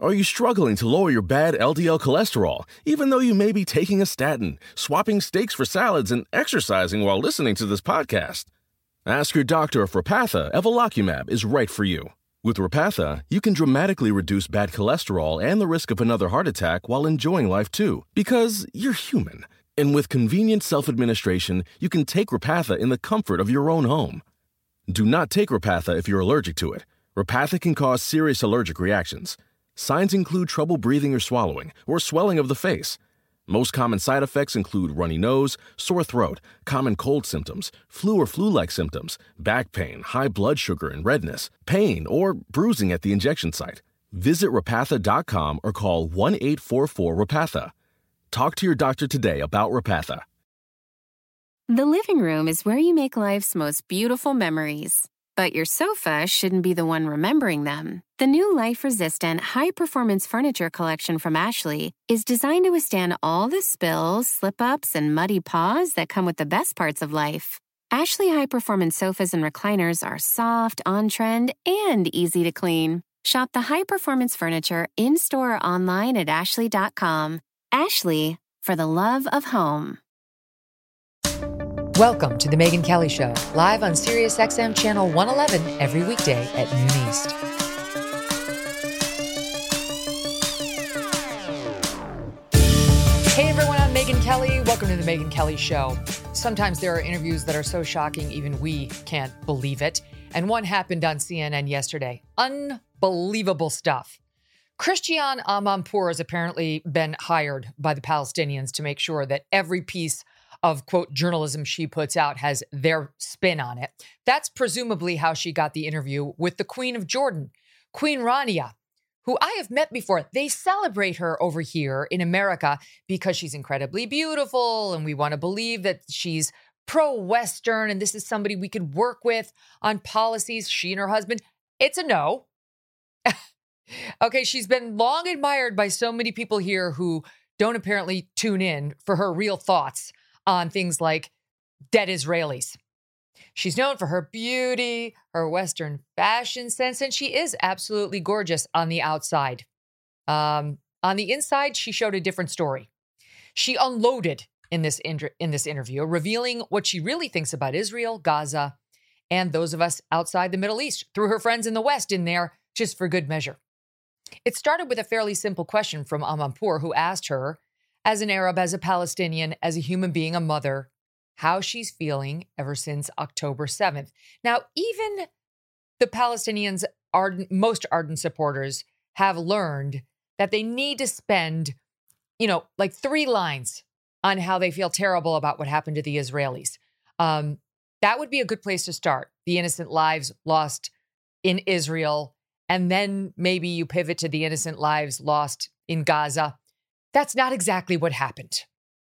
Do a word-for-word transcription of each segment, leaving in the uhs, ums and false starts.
Are you struggling to lower your bad L D L cholesterol, even though you may be taking a statin, swapping steaks for salads, and exercising while listening to this podcast? Ask your doctor if Repatha Evolocumab is right for you. With Repatha, you can dramatically reduce bad cholesterol and the risk of another heart attack while enjoying life too, because you're human. And with convenient self-administration, you can take Repatha in the comfort of your own home. Do not take Repatha if you're allergic to it. Repatha can cause serious allergic reactions. Signs include trouble breathing or swallowing, or swelling of the face. Most common side effects include runny nose, sore throat, common cold symptoms, flu or flu-like symptoms, back pain, high blood sugar and redness, pain, or bruising at the injection site. Visit Repatha dot com or call one eight four four Repatha. Talk to your doctor today about Repatha. The living room is where you make life's most beautiful memories. But your sofa shouldn't be the one remembering them. The new life-resistant, high-performance furniture collection from Ashley is designed to withstand all the spills, slip-ups, and muddy paws that come with the best parts of life. Ashley high-performance sofas and recliners are soft, on-trend, and easy to clean. Shop the high-performance furniture in-store or online at ashley dot com. Ashley, for the love of home. Welcome to The Megyn Kelly Show, live on SiriusXM Channel one eleven every weekday at noon East. Hey everyone, I'm Megyn Kelly. Welcome to The Megyn Kelly Show. Sometimes there are interviews that are so shocking even we can't believe it. And one happened on C N N yesterday. Unbelievable stuff. Christiane Amanpour has apparently been hired by the Palestinians to make sure that every piece of, quote, journalism she puts out has their spin on it. That's presumably how she got the interview with the Queen of Jordan, Queen Rania, who I have met before. They celebrate her over here in America because she's incredibly beautiful, and we want to believe that she's pro-Western, and this is somebody we could work with on policies, she and her husband. It's a no. Okay, she's been long admired by so many people here who don't apparently tune in for her real thoughts on things like dead Israelis. She's known for her beauty, her Western fashion sense, and she is absolutely gorgeous on the outside. Um, on the inside, she showed a different story. She unloaded in this in, in this interview, revealing what she really thinks about Israel, Gaza, and those of us outside the Middle East, through her friends in the West in there, just for good measure. It started with a fairly simple question from Amanpour, who asked her, as an Arab, as a Palestinian, as a human being, a mother, how she's feeling ever since October seventh. Now, even the Palestinians' ardent, most ardent supporters have learned that they need to spend, you know, like three lines on how they feel terrible about what happened to the Israelis. Um, that would be a good place to start. The innocent lives lost in Israel, and then maybe you pivot to the innocent lives lost in Gaza. That's not exactly what happened.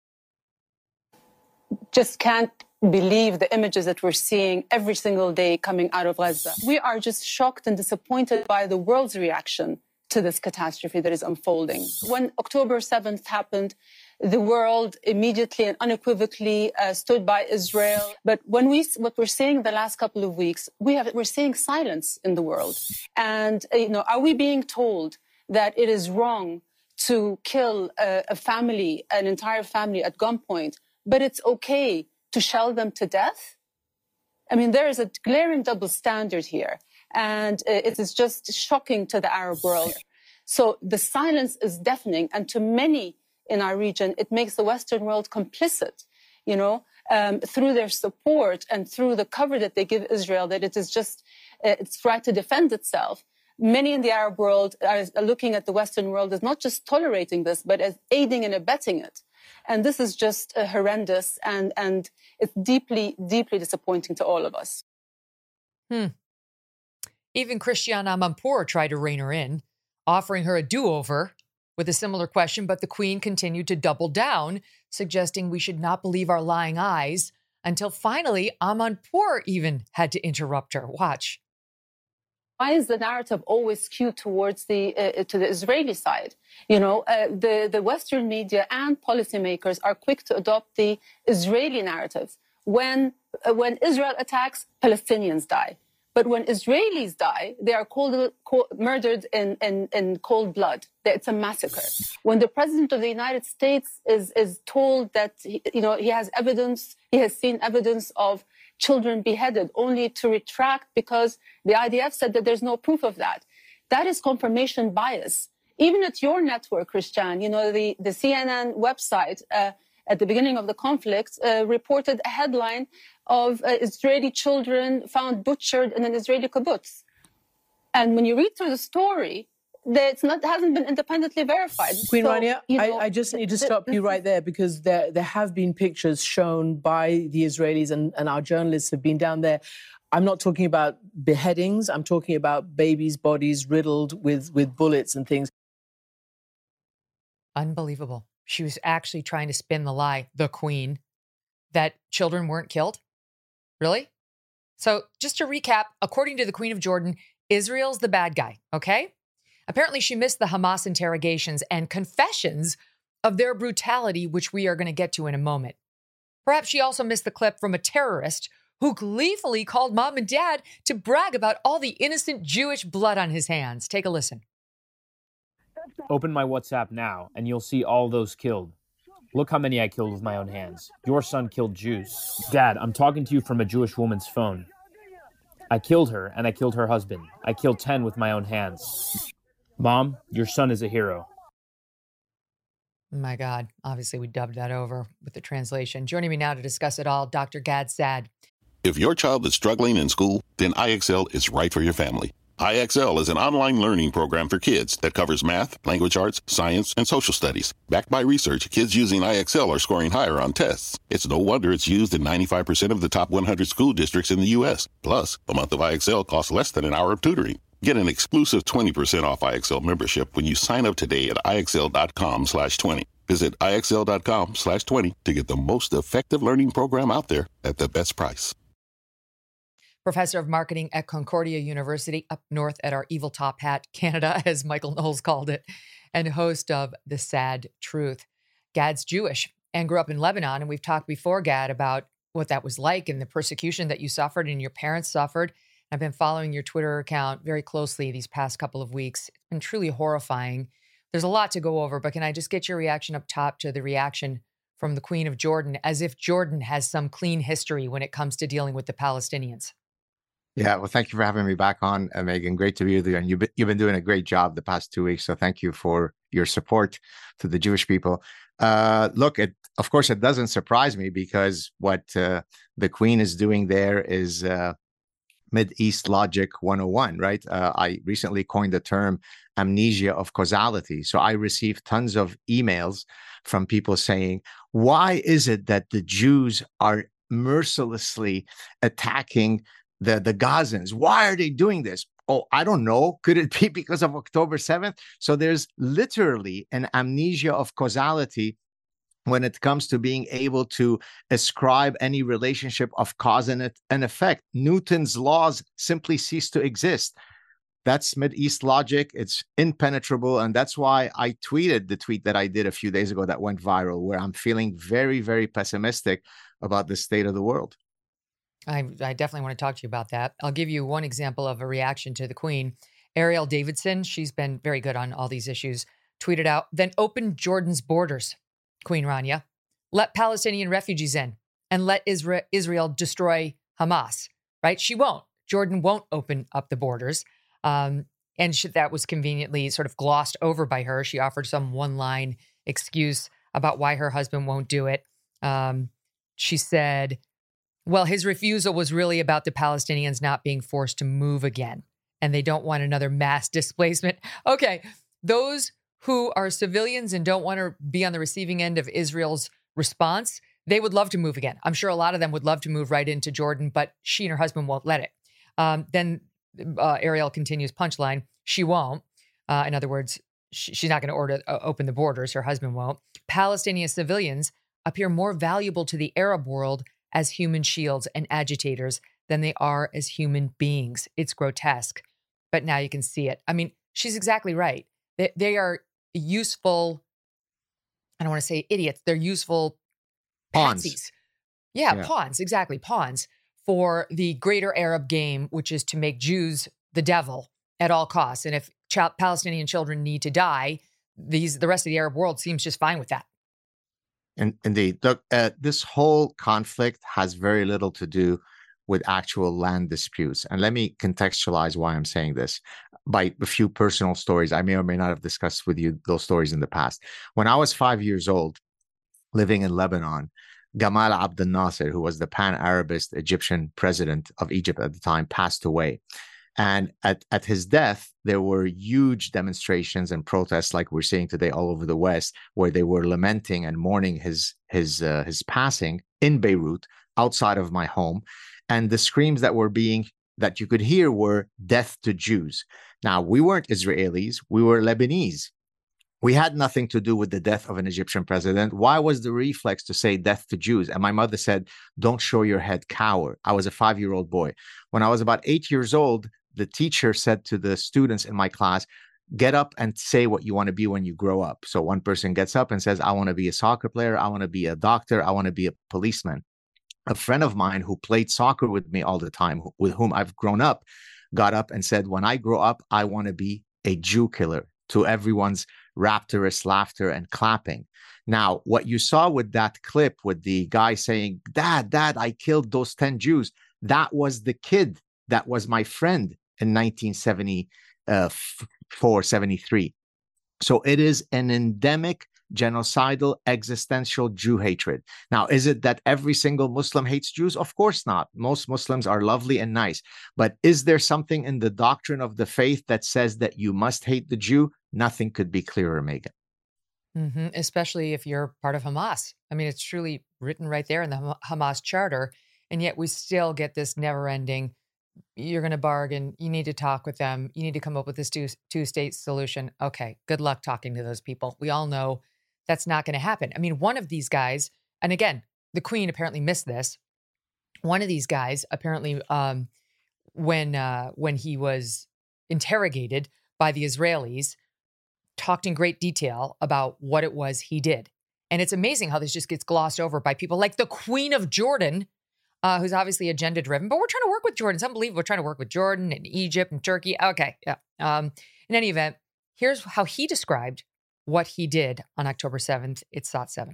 Just can't believe the images that we're seeing every single day coming out of Gaza. We are just shocked and disappointed by the world's reaction to this catastrophe that is unfolding. When October seventh happened, the world immediately and unequivocally uh, stood by Israel. But when we, what we're seeing the last couple of weeks, we have, we're seeing silence in the world. And, uh, you know, are we being told that it is wrong to kill a, a family, an entire family at gunpoint, but it's okay to shell them to death? I mean, there is a glaring double standard here, and it is just shocking to the Arab world. So the silence is deafening, and to many in our region, it makes the Western world complicit, you know, um, through their support and through the cover that they give Israel, that it is just, uh, its right to defend itself. Many in the Arab world are looking at the Western world as not just tolerating this, but as aiding and abetting it. And this is just uh, horrendous, and, and it's deeply, deeply disappointing to all of us. Hmm. Even Christiane Amanpour tried to rein her in, offering her a do-over with a similar question, but the Queen continued to double down, suggesting we should not believe our lying eyes, until finally Amanpour even had to interrupt her. Watch. Why is the narrative always skewed towards the uh, to the Israeli side? You know, uh, the the Western media and policymakers are quick to adopt the Israeli narrative. When uh, when Israel attacks, Palestinians die. But when Israelis die, they are cold, cold, murdered in, in, in cold blood. It's a massacre. When the president of the United States is, is told that he, you know, he has evidence, he has seen evidence of children beheaded, only to retract because the I D F said that there's no proof of that. That is confirmation bias. Even at your network, Christian, you know, the, the C N N website uh, at the beginning of the conflict uh, reported a headline of uh, Israeli children found butchered in an Israeli kibbutz. And when you read through the story, it's not hasn't been independently verified. Queen so, Rania, you know, I, I just need to stop you right there, because there there have been pictures shown by the Israelis, and, and our journalists have been down there. I'm not talking about beheadings. I'm talking about babies' bodies riddled with, with bullets and things. Unbelievable. She was actually trying to spin the lie, the queen, that children weren't killed. Really? So just to recap, according to the Queen of Jordan, Israel's the bad guy, okay? Apparently she missed the Hamas interrogations and confessions of their brutality, which we are going to get to in a moment. Perhaps she also missed the clip from a terrorist who gleefully called mom and dad to brag about all the innocent Jewish blood on his hands. Take a listen. Open my WhatsApp now, and you'll see all those killed. Look how many I killed with my own hands. Your son killed Jews. Dad, I'm talking to you from a Jewish woman's phone. I killed her, and I killed her husband. I killed ten with my own hands. Mom, your son is a hero. My God. Obviously, we dubbed that over with the translation. Joining me now to discuss it all, Doctor Gad Saad. If your child is struggling in school, then I X L is right for your family. I X L is an online learning program for kids that covers math, language arts, science, and social studies. Backed by research, kids using I X L are scoring higher on tests. It's no wonder it's used in ninety-five percent of the top one hundred school districts in the U S. Plus, a month of I X L costs less than an hour of tutoring. Get an exclusive twenty percent off I X L membership when you sign up today at IXL.com slash 20. Visit IXL.com slash 20 to get the most effective learning program out there at the best price. Professor of Marketing at Concordia University, up north at our evil top hat, Canada, as Michael Knowles called it, and host of The Sad Truth. Gad's Jewish and grew up in Lebanon, and we've talked before, Gad, about what that was like and the persecution that you suffered and your parents suffered. I've been following your Twitter account very closely these past couple of weeks. It's been truly horrifying. There's a lot to go over, but can I just get your reaction up top to the reaction from the Queen of Jordan, as if Jordan has some clean history when it comes to dealing with the Palestinians? Yeah, well, thank you for having me back on, uh, Megan. Great to be with you. And you've been, you've been doing a great job the past two weeks. So thank you for your support to the Jewish people. Uh, look, it, of course, it doesn't surprise me, because what uh, the Queen is doing there is uh, Mid-East Logic one oh one, right? Uh, I recently coined the term amnesia of causality. So I received tons of emails from people saying, why is it that the Jews are mercilessly attacking the the Gazans? Why are they doing this? Oh, I don't know. Could it be because of October seventh? So there's literally an amnesia of causality when it comes to being able to ascribe any relationship of cause and effect. Newton's laws simply cease to exist. That's Mid-East logic. It's impenetrable. And that's why I tweeted the tweet that I did a few days ago that went viral, where I'm feeling very, very pessimistic about the state of the world. I, I definitely want to talk to you about that. I'll give you one example of a reaction to the Queen. Ariel Davidson, she's been very good on all these issues, tweeted out, then open Jordan's borders, Queen Rania. Let Palestinian refugees in and let Isra- Israel destroy Hamas, right? She won't. Jordan won't open up the borders. Um, and she, that was conveniently sort of glossed over by her. She offered some one-line excuse about why her husband won't do it. Um, she said, well, his refusal was really about the Palestinians not being forced to move again, and they don't want another mass displacement. Okay, those who are civilians and don't want to be on the receiving end of Israel's response, they would love to move again. I'm sure a lot of them would love to move right into Jordan, but she and her husband won't let it. Um, then uh, Ariel continues, punchline, she won't. Uh, in other words, she, she's not going to order uh, open the borders. Her husband won't. Palestinian civilians appear more valuable to the Arab world as human shields and agitators than they are as human beings. It's grotesque, but now you can see it. I mean, she's exactly right. They, they are useful, I don't want to say idiots, they're useful pawns. patsies. Yeah, yeah, pawns, exactly, pawns for the greater Arab game, which is to make Jews the devil at all costs. And if ch- Palestinian children need to die, these the rest of the Arab world seems just fine with that. And indeed, look, uh, this whole conflict has very little to do with actual land disputes. And let me contextualize why I'm saying this by a few personal stories. I may or may not have discussed with you those stories in the past. When I was five years old, living in Lebanon, Gamal Abdel Nasser, who was the pan-Arabist Egyptian president of Egypt at the time, passed away. And at, at his death, there were huge demonstrations and protests like we're seeing today all over the West, where they were lamenting and mourning his, his, uh, his passing in Beirut, outside of my home. And the screams that were being, that you could hear were death to Jews. Now, we weren't Israelis, we were Lebanese. We had nothing to do with the death of an Egyptian president. Why was the reflex to say death to Jews? And my mother said, don't show your head, cower. I was a five-year-old boy. When I was about eight years old, the teacher said to the students in my class, get up and say what you want to be when you grow up. So one person gets up and says, I want to be a soccer player. I want to be a doctor. I want to be a policeman. A friend of mine who played soccer with me all the time, with whom I've grown up, got up and said, when I grow up, I want to be a Jew killer, to everyone's rapturous laughter and clapping. Now, what you saw with that clip with the guy saying, Dad, Dad, I killed those ten Jews, that was the kid that was my friend in nineteen seventy-four, seventy-three. So it is an endemic genocidal existential Jew hatred. Now, is it that every single Muslim hates Jews? Of course not. Most Muslims are lovely and nice. But is there something in the doctrine of the faith that says that you must hate the Jew? Nothing could be clearer, Megan. Mm-hmm. Especially if you're part of Hamas. I mean, it's truly written right there in the Hamas charter. And yet we still get this never-ending, you're going to bargain, you need to talk with them, you need to come up with this two, two-state solution. Okay, good luck talking to those people. We all know that's not going to happen. I mean, one of these guys, and again, the Queen apparently missed this. One of these guys apparently, um, when uh, when he was interrogated by the Israelis, talked in great detail about what it was he did. And it's amazing how this just gets glossed over by people like the Queen of Jordan, uh, who's obviously agenda-driven. But we're trying to work with Jordan. It's unbelievable. We're trying to work with Jordan and Egypt and Turkey. Okay, yeah. Um, in any event, here's how he described what he did on October seventh. It's S O T seven.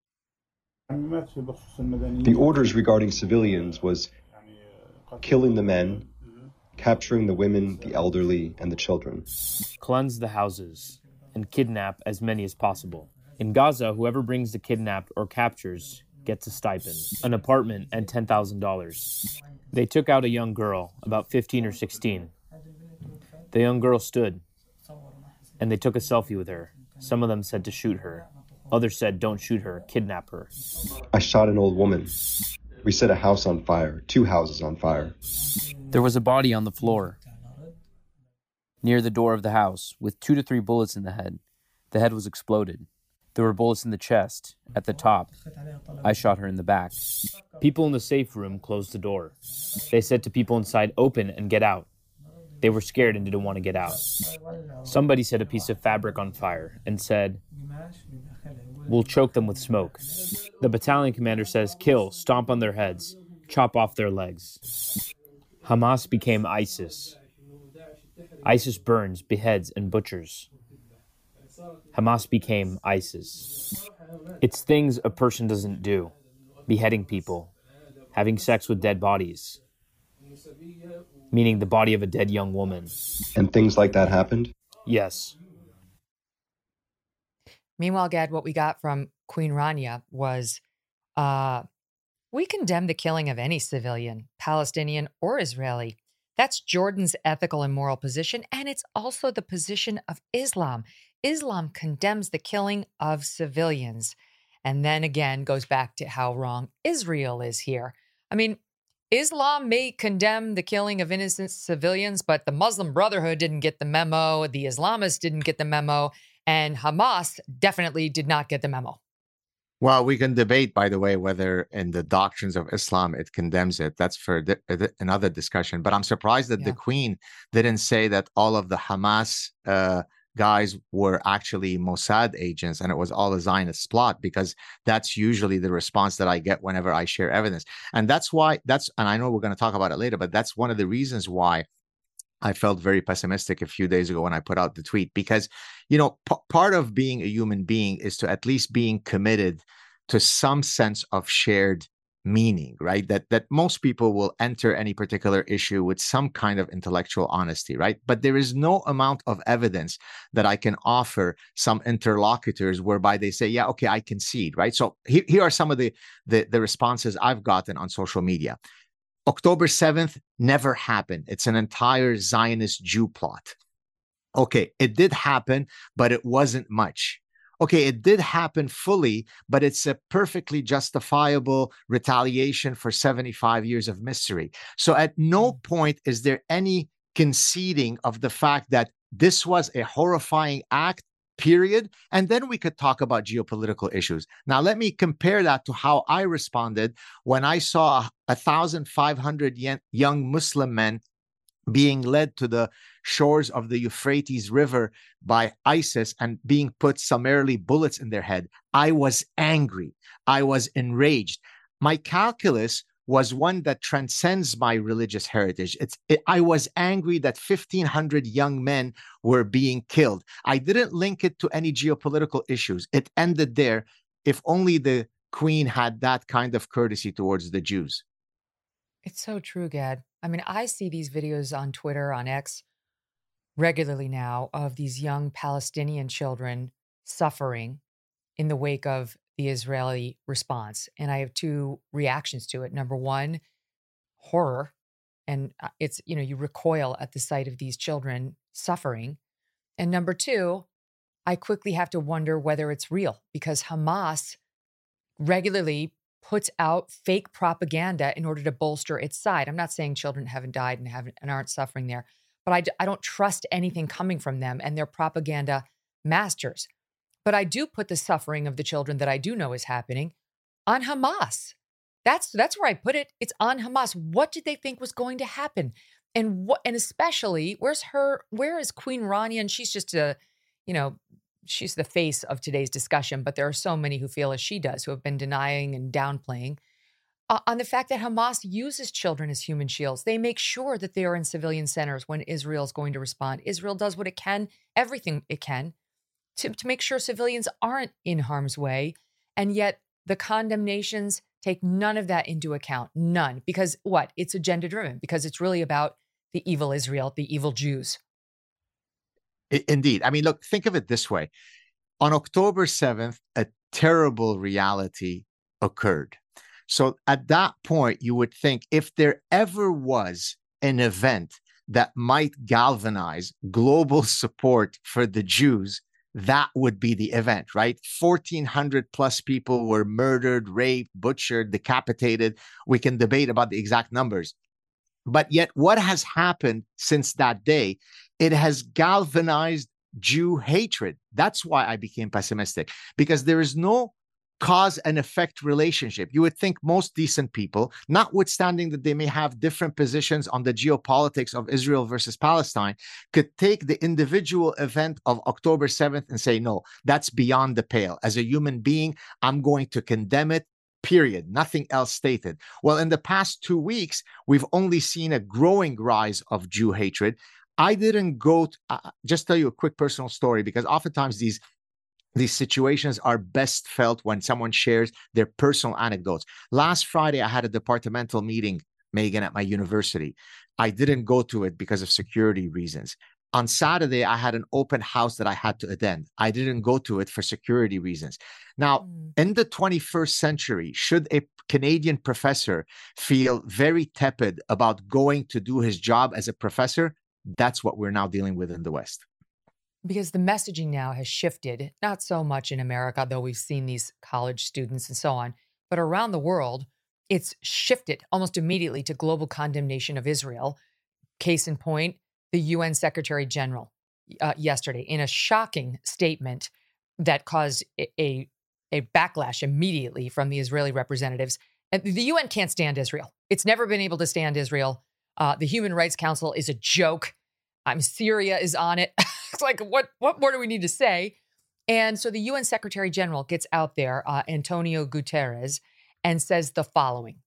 The orders regarding civilians was killing the men, capturing the women, the elderly, and the children. Cleanse the houses and kidnap as many as possible. In Gaza, whoever brings the kidnapped or captures gets a stipend, an apartment, and ten thousand dollars. They took out a young girl, about fifteen or sixteen. The young girl stood, and they took a selfie with her. Some of them said to shoot her. Others said, don't shoot her, kidnap her. I shot an old woman. We set a house on fire, two houses on fire. There was a body on the floor near the door of the house with two to three bullets in the head. The head was exploded. There were bullets in the chest, at the top. I shot her in the back. People in the safe room closed the door. They said to people inside, open and get out. They were scared and didn't want to get out. Somebody set a piece of fabric on fire and said, we'll choke them with smoke. The battalion commander says, kill, stomp on their heads, chop off their legs. Hamas became ISIS. ISIS burns, beheads, and butchers. Hamas became ISIS. It's things a person doesn't do. Beheading people, having sex with dead bodies, meaning the body of a dead young woman. And things like that happened? Yes. Meanwhile, Gad, what we got from Queen Rania was, uh, we condemn the killing of any civilian, Palestinian or Israeli. That's Jordan's ethical and moral position, and it's also the position of Islam. Islam condemns the killing of civilians, and then again goes back to how wrong Israel is here. I mean, Islam may condemn the killing of innocent civilians, but the Muslim Brotherhood didn't get the memo, the Islamists didn't get the memo, and Hamas definitely did not get the memo. Well, we can debate, by the way, whether in the doctrines of Islam it condemns it. That's for di- another discussion. But I'm surprised that yeah. the Queen didn't say that all of the Hamas uh, guys were actually Mossad agents and it was all a Zionist plot, because that's usually the response that I get whenever I share evidence. And that's why, that's, and I know we're going to talk about it later, but that's one of the reasons why I felt very pessimistic a few days ago when I put out the tweet, because, you know, p- part of being a human being is to at least being committed to some sense of shared meaning, right? That that most people will enter any particular issue with some kind of intellectual honesty, right? But there is no amount of evidence that I can offer some interlocutors whereby they say, yeah, okay, I concede, right? So here, here are some of the, the, the responses I've gotten on social media. October seventh never happened. It's an entire Zionist Jew plot. Okay, it did happen, but it wasn't much. Okay, it did happen fully, but it's a perfectly justifiable retaliation for seventy-five years of mystery. So at no point is there any conceding of the fact that this was a horrifying act, period. And then we could talk about geopolitical issues. Now, let me compare that to how I responded when I saw one thousand five hundred young Muslim men being led to the shores of the Euphrates River by ISIS and being put summarily bullets in their head. I was angry. I was enraged. My calculus was one that transcends my religious heritage. It's, it, I was angry that fifteen hundred young men were being killed. I didn't link it to any geopolitical issues. It ended there. If only the Queen had that kind of courtesy towards the Jews. It's so true, Gad. I mean, I see these videos on Twitter, on X, regularly now of these young Palestinian children suffering in the wake of the Israeli response. And I have two reactions to it. Number one, horror. And it's, you know, you recoil at the sight of these children suffering. And number two, I quickly have to wonder whether it's real, because Hamas regularly puts out fake propaganda in order to bolster its side. I'm not saying children haven't died and haven't and aren't suffering there, but I, I don't trust anything coming from them and their propaganda masters. But I do put the suffering of the children that I do know is happening on Hamas. That's that's where I put it. It's on Hamas. What did they think was going to happen? And what? And especially, where's her? Where is Queen Rania? And she's just a, you know, she's the face of today's discussion. But there are so many who feel as she does, who have been denying and downplaying uh, on the fact that Hamas uses children as human shields. They make sure that they are in civilian centers when Israel is going to respond. Israel does what it can, everything it can, to, to make sure civilians aren't in harm's way. And yet the condemnations take none of that into account. None. Because what? It's agenda driven. Because it's really about the evil Israel, the evil Jews. Indeed. I mean, look, think of it this way. On October seventh, a terrible reality occurred. So at that point, you would think if there ever was an event that might galvanize global support for the Jews, that would be the event, right? fourteen hundred plus people were murdered, raped, butchered, decapitated. We can debate about the exact numbers. But yet what has happened since that day? It has galvanized Jew hatred. That's why I became pessimistic, because there is no cause and effect relationship. You would think most decent people, notwithstanding that they may have different positions on the geopolitics of Israel versus Palestine, could take the individual event of October seventh and say, no, that's beyond the pale. As a human being, I'm going to condemn it. Period. Nothing else stated. Well, in the past two weeks, we've only seen a growing rise of Jew hatred. I didn't go to, uh, just tell you a quick personal story, because oftentimes these these situations are best felt when someone shares their personal anecdotes. Last Friday, I had a departmental meeting, Megan, at my university. I didn't go to it because of security reasons. On Saturday, I had an open house that I had to attend. I didn't go to it for security reasons. Now, mm. in the twenty-first century, should a Canadian professor feel very tepid about going to do his job as a professor? That's what we're now dealing with in the West. Because the messaging now has shifted, not so much in America, though we've seen these college students and so on, but around the world, it's shifted almost immediately to global condemnation of Israel. Case in point, the U N Secretary General uh, yesterday, in a shocking statement that caused a, a, a backlash immediately from the Israeli representatives. And the U N can't stand Israel. It's never been able to stand Israel. Uh, the Human Rights Council is a joke. Um, Syria is on it. It's like, what, what more do we need to say? And so the U N Secretary General gets out there, uh, Antonio Guterres, and says the following.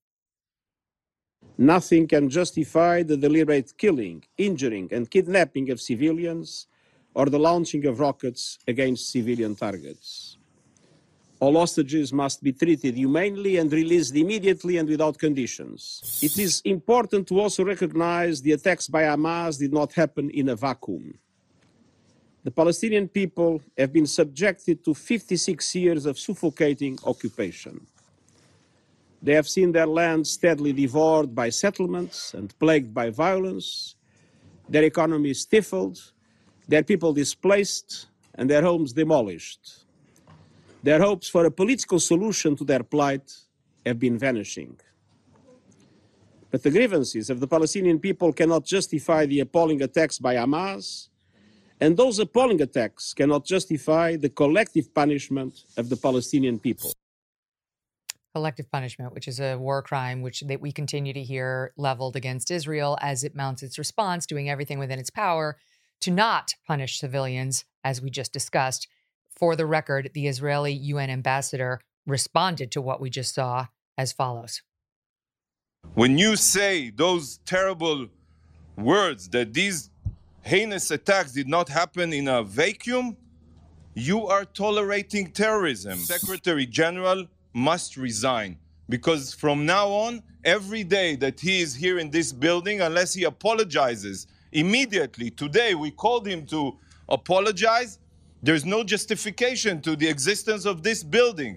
Nothing can justify the deliberate killing, injuring, and kidnapping of civilians or the launching of rockets against civilian targets. All hostages must be treated humanely and released immediately and without conditions. It is important to also recognize the attacks by Hamas did not happen in a vacuum. The Palestinian people have been subjected to fifty-six years of suffocating occupation. They have seen their land steadily devoured by settlements and plagued by violence, their economy stifled, their people displaced, and their homes demolished. Their hopes for a political solution to their plight have been vanishing. But the grievances of the Palestinian people cannot justify the appalling attacks by Hamas, and those appalling attacks cannot justify the collective punishment of the Palestinian people. Collective punishment, which is a war crime, which that we continue to hear leveled against Israel as it mounts its response, doing everything within its power to not punish civilians, as we just discussed. For the record, the Israeli U N ambassador responded to what we just saw as follows. When you say those terrible words that these heinous attacks did not happen in a vacuum, you are tolerating terrorism. Secretary General must resign, because from now on, every day that he is here in this building, unless he apologizes immediately, today we called him to apologize, there's no justification to the existence of this building.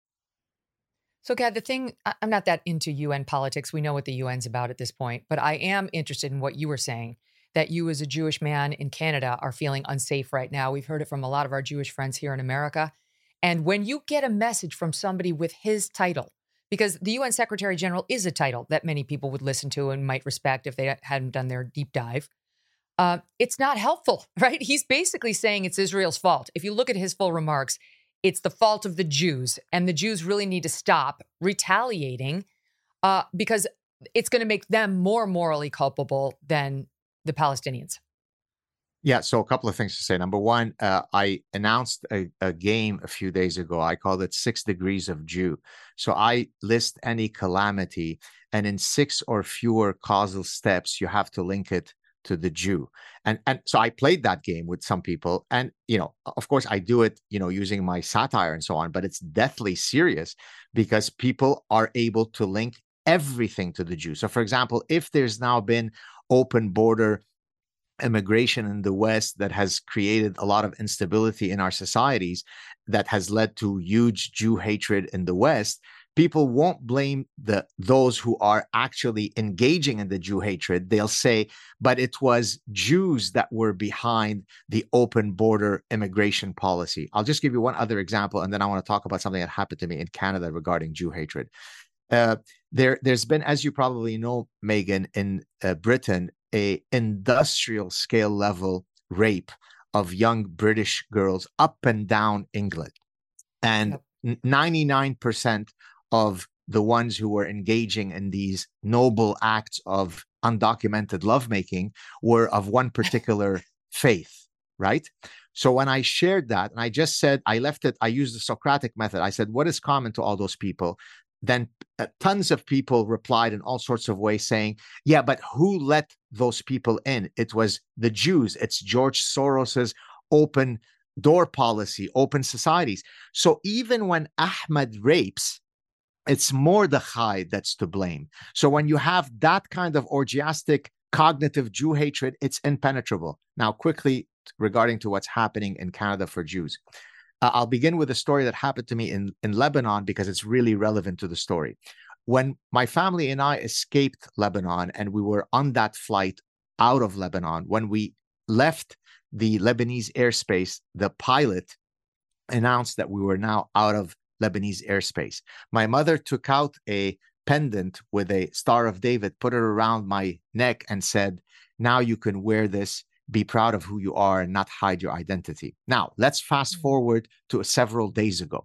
So, Gad, the thing, I'm not that into U N politics. We know what the U N's about at this point, but I am interested in what you were saying, that you as a Jewish man in Canada are feeling unsafe right now. We've heard it from a lot of our Jewish friends here in America. And when you get a message from somebody with his title, because the U N Secretary General is a title that many people would listen to and might respect if they hadn't done their deep dive, uh, it's not helpful, right? He's basically saying it's Israel's fault. If you look at his full remarks, it's the fault of the Jews, and the Jews really need to stop retaliating uh, because it's going to make them more morally culpable than the Palestinians. Yeah, so a couple of things to say. Number one, uh, I announced a, a game a few days ago. I called it Six Degrees of Jew. So I list any calamity, and in six or fewer causal steps, you have to link it to the Jew. And and so I played that game with some people. And, you know, of course, I do it, you know, using my satire and so on, but it's deathly serious because people are able to link everything to the Jew. So, for example, if there's now been open border immigration in the West that has created a lot of instability in our societies, that has led to huge Jew hatred in the West, people won't blame the those who are actually engaging in the Jew hatred. They'll say, but it was Jews that were behind the open border immigration policy. I'll just give you one other example, and then I want to talk about something that happened to me in Canada regarding Jew hatred. Uh, there, there's been, as you probably know, Megan, in uh, Britain, a industrial scale level rape of young British girls up and down England. And ninety-nine percent of the ones who were engaging in these noble acts of undocumented lovemaking were of one particular faith, right? So when I shared that, and I just said, I left it, I used the Socratic method. I said, what is common to all those people? Then uh, tons of people replied in all sorts of ways saying, yeah, but who let those people in? It was the Jews. It's George Soros's open door policy, open societies. So even when Ahmed rapes, it's Mordechai that's to blame. So when you have that kind of orgiastic cognitive Jew hatred, it's impenetrable. Now, quickly regarding to what's happening in Canada for Jews. Uh, I'll begin with a story that happened to me in, in Lebanon because it's really relevant to the story. When my family and I escaped Lebanon and we were on that flight out of Lebanon, when we left the Lebanese airspace, the pilot announced that we were now out of Lebanese airspace. My mother took out a pendant with a Star of David, put it around my neck and said, now you can wear this. Be proud of who you are and not hide your identity. Now, let's fast forward to several days ago.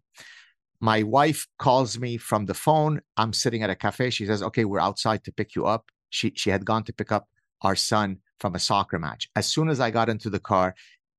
My wife calls me from the phone. I'm sitting at a cafe. She says, okay, we're outside to pick you up. She, she had gone to pick up our son from a soccer match. As soon as I got into the car,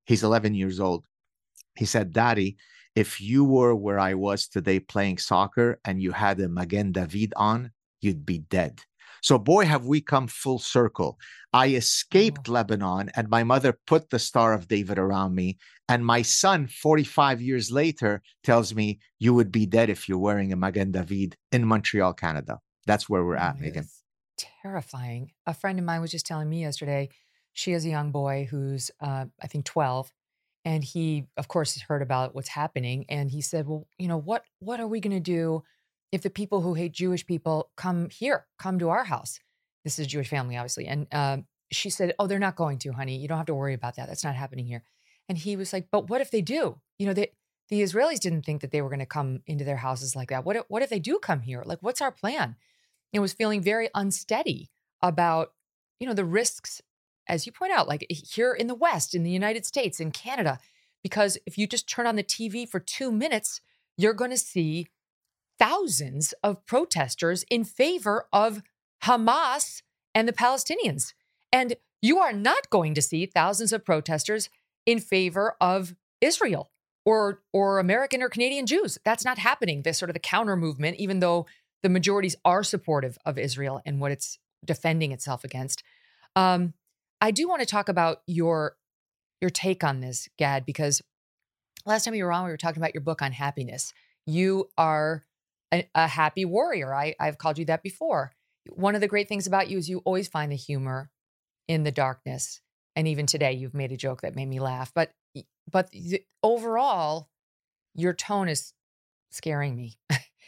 He's eleven years old. He said, Daddy, if you were where I was today playing soccer and you had a Magen David on, you'd be dead. So boy, have we come full circle. I escaped oh. Lebanon, and my mother put the Star of David around me. And my son, forty-five years later, tells me, you would be dead if you're wearing a Magen David in Montreal, Canada. That's where we're at, oh, Megan. Terrifying. A friend of mine was just telling me yesterday, she has a young boy who's, uh, I think, twelve. And he, of course, has heard about what's happening. And he said, well, you know, what, what are we going to do if the people who hate Jewish people come here, come to our house? This is a Jewish family, obviously. And um, she said, oh, they're not going to, honey. You don't have to worry about that. That's not happening here. And he was like, but what if they do? You know, they, the Israelis didn't think that they were going to come into their houses like that. What if, what if they do come here? Like, what's our plan? It was feeling very unsteady about, you know, the risks, as you point out, like here in the West, in the United States, in Canada, because if you just turn on the T V for two minutes, you're going to see thousands of protesters in favor of Hamas and the Palestinians. And you are not going to see thousands of protesters in favor of Israel or, or American or Canadian Jews. That's not happening. This sort of the counter movement, even though the majorities are supportive of Israel and what it's defending itself against. Um, I do want to talk about your your take on this, Gad, because last time you were on, we were talking about your book on happiness. You are a, a happy warrior. I, I've called you that before. One of the great things about you is you always find the humor in the darkness. And even today, you've made a joke that made me laugh. But but overall, your tone is scaring me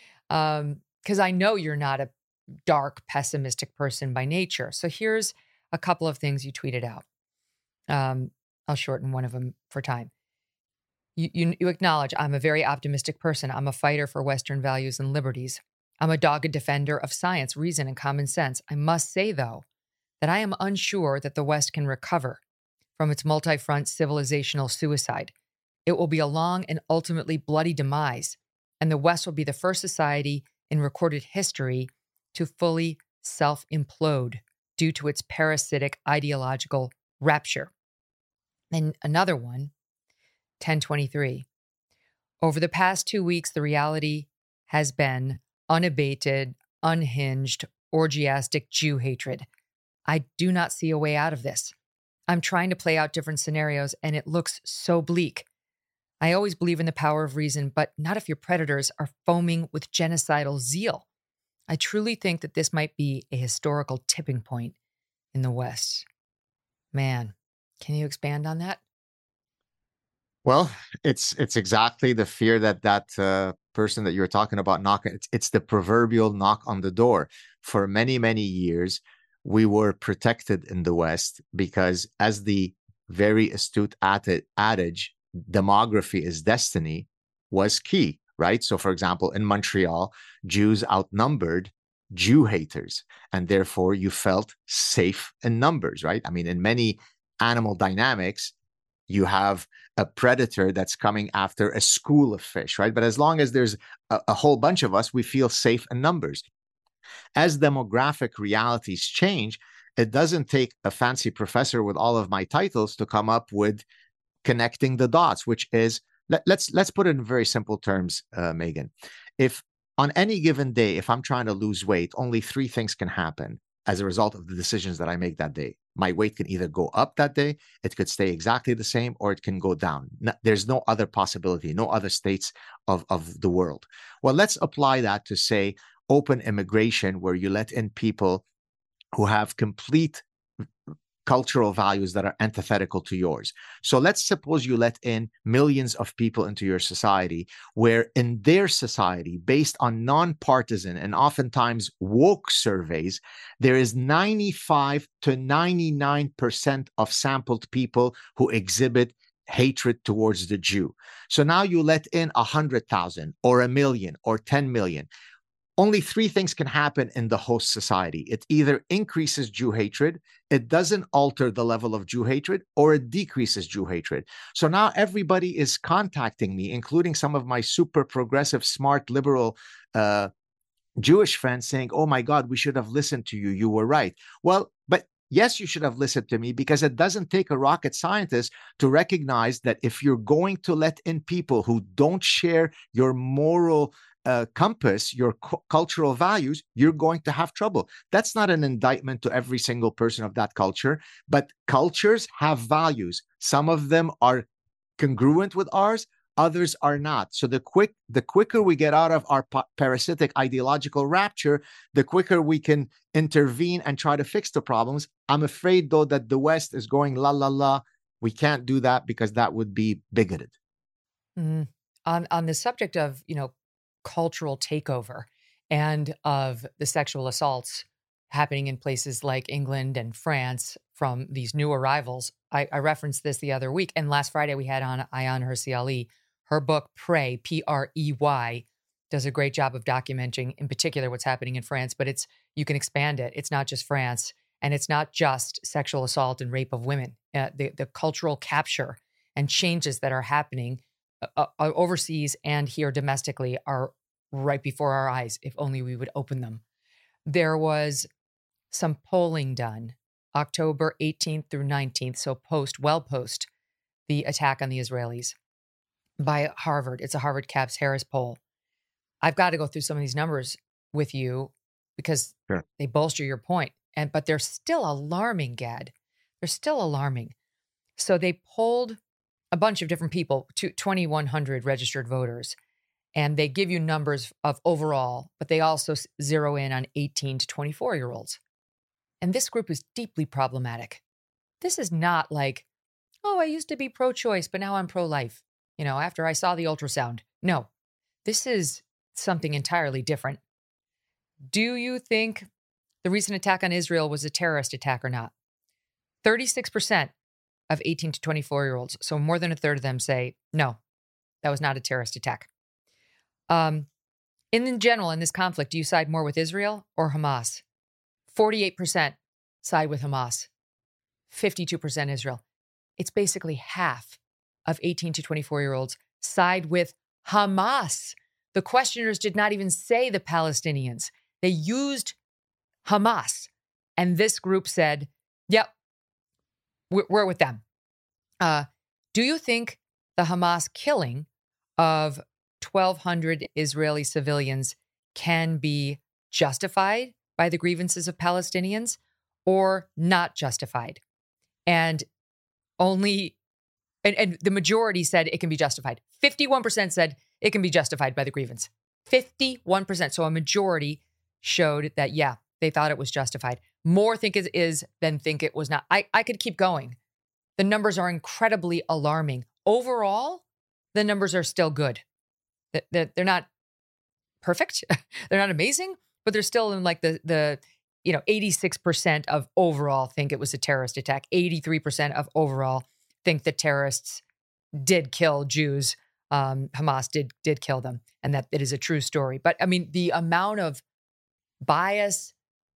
um, because I know you're not a dark, pessimistic person by nature. So here's a couple of things you tweeted out. Um, I'll shorten one of them for time. You, you, you acknowledge, I'm a very optimistic person. I'm a fighter for Western values and liberties. I'm a dogged defender of science, reason, and common sense. I must say, though, that I am unsure that the West can recover from its multi-front civilizational suicide. It will be a long and ultimately bloody demise, and the West will be the first society in recorded history to fully self-implode due to its parasitic ideological rapture. And another one, ten twenty-three. Over the past two weeks, the reality has been unabated, unhinged, orgiastic Jew hatred. I do not see a way out of this. I'm trying to play out different scenarios, and it looks so bleak. I always believe in the power of reason, but not if your predators are foaming with genocidal zeal. I truly think that this might be a historical tipping point in the West. Man, can you expand on that? Well, it's it's exactly the fear that that uh, person that you were talking about knocking. It's, it's the proverbial knock on the door. For many, many years, we were protected in the West because, as the very astute adage, demography is destiny, was key. Right. So, for example, in Montreal, Jews outnumbered Jew haters, and therefore you felt safe in numbers. Right. I mean, in many animal dynamics, you have a predator that's coming after a school of fish. Right. But as long as there's a, a whole bunch of us, we feel safe in numbers. As demographic realities change, it doesn't take a fancy professor with all of my titles to come up with connecting the dots, which is, Let, let's let's put it in very simple terms, uh, Megan. If on any given day, if I'm trying to lose weight, only three things can happen as a result of the decisions that I make that day. My weight can either go up that day, it could stay exactly the same, or it can go down. No, there's no other possibility, no other states of, of the world. Well, let's apply that to, say, open immigration, where you let in people who have complete cultural values that are antithetical to yours. So let's suppose you let in millions of people into your society, where in their society, based on non-partisan and oftentimes woke surveys, there is ninety-five to ninety-nine percent of sampled people who exhibit hatred towards the Jew. So now you let in one hundred thousand or a million or ten million. Only three things can happen in the host society. It either increases Jew hatred, it doesn't alter the level of Jew hatred, or it decreases Jew hatred. So now everybody is contacting me, including some of my super progressive, smart, liberal uh, Jewish friends, saying, oh my God, we should have listened to you. You were right. Well, but yes, you should have listened to me, because it doesn't take a rocket scientist to recognize that if you're going to let in people who don't share your moral uh, compass, your cu- cultural values, you're going to have trouble. That's not an indictment to every single person of that culture, but cultures have values. Some of them are congruent with ours, others are not. So the quick, the quicker we get out of our pa- parasitic ideological rapture, the quicker we can intervene and try to fix the problems. I'm afraid, though, that the West is going la la la. We can't do that because that would be bigoted. Mm. On on the subject of, you know, cultural takeover and of the sexual assaults happening in places like England and France from these new arrivals, I, I referenced this the other week, and last Friday we had on Ayaan Hirsi Ali. Her book, Prey, P R E Y, does a great job of documenting, in particular, what's happening in France, but it's you can expand it. It's not just France, and it's not just sexual assault and rape of women. Uh, the, the cultural capture and changes that are happening uh, uh, overseas and here domestically are right before our eyes, if only we would open them. There was some polling done October eighteenth through nineteenth, so post, well post the attack on the Israelis, by Harvard. It's a Harvard Caps Harris poll. I've got to go through some of these numbers with you because sure. they bolster your point. And but they're still alarming, Gad. They're still alarming. So they polled a bunch of different people, twenty-one hundred registered voters, and they give you numbers of overall, but they also zero in on eighteen to twenty-four year olds. And this group is deeply problematic. This is not like, oh, I used to be pro-choice, but now I'm pro-life. You know, after I saw the ultrasound. No, this is something entirely different. Do you think the recent attack on Israel was a terrorist attack or not? thirty-six percent of eighteen to twenty-four year olds, so more than a third of them say, no, that was not a terrorist attack. Um, in general, in this conflict, do you side more with Israel or Hamas? forty-eight percent side with Hamas, fifty-two percent Israel. It's basically half of eighteen to twenty-four year olds side with Hamas. The questioners did not even say the Palestinians. They used Hamas. And this group said, yep, we're with them. Uh, do you think the Hamas killing of twelve hundred Israeli civilians can be justified by the grievances of Palestinians or not justified? And only And, and the majority said it can be justified. fifty-one percent said it can be justified by the grievance. fifty-one percent. So a majority showed that, yeah, they thought it was justified. More think it is than think it was not. I, I could keep going. The numbers are incredibly alarming. Overall, the numbers are still good. They're, they're not perfect. They're not amazing, but they're still in like the, the you know, eighty-six percent of overall think it was a terrorist attack. eighty-three percent of overall think that terrorists did kill Jews. Um, Hamas did did kill them, and that it is a true story. But I mean, the amount of bias,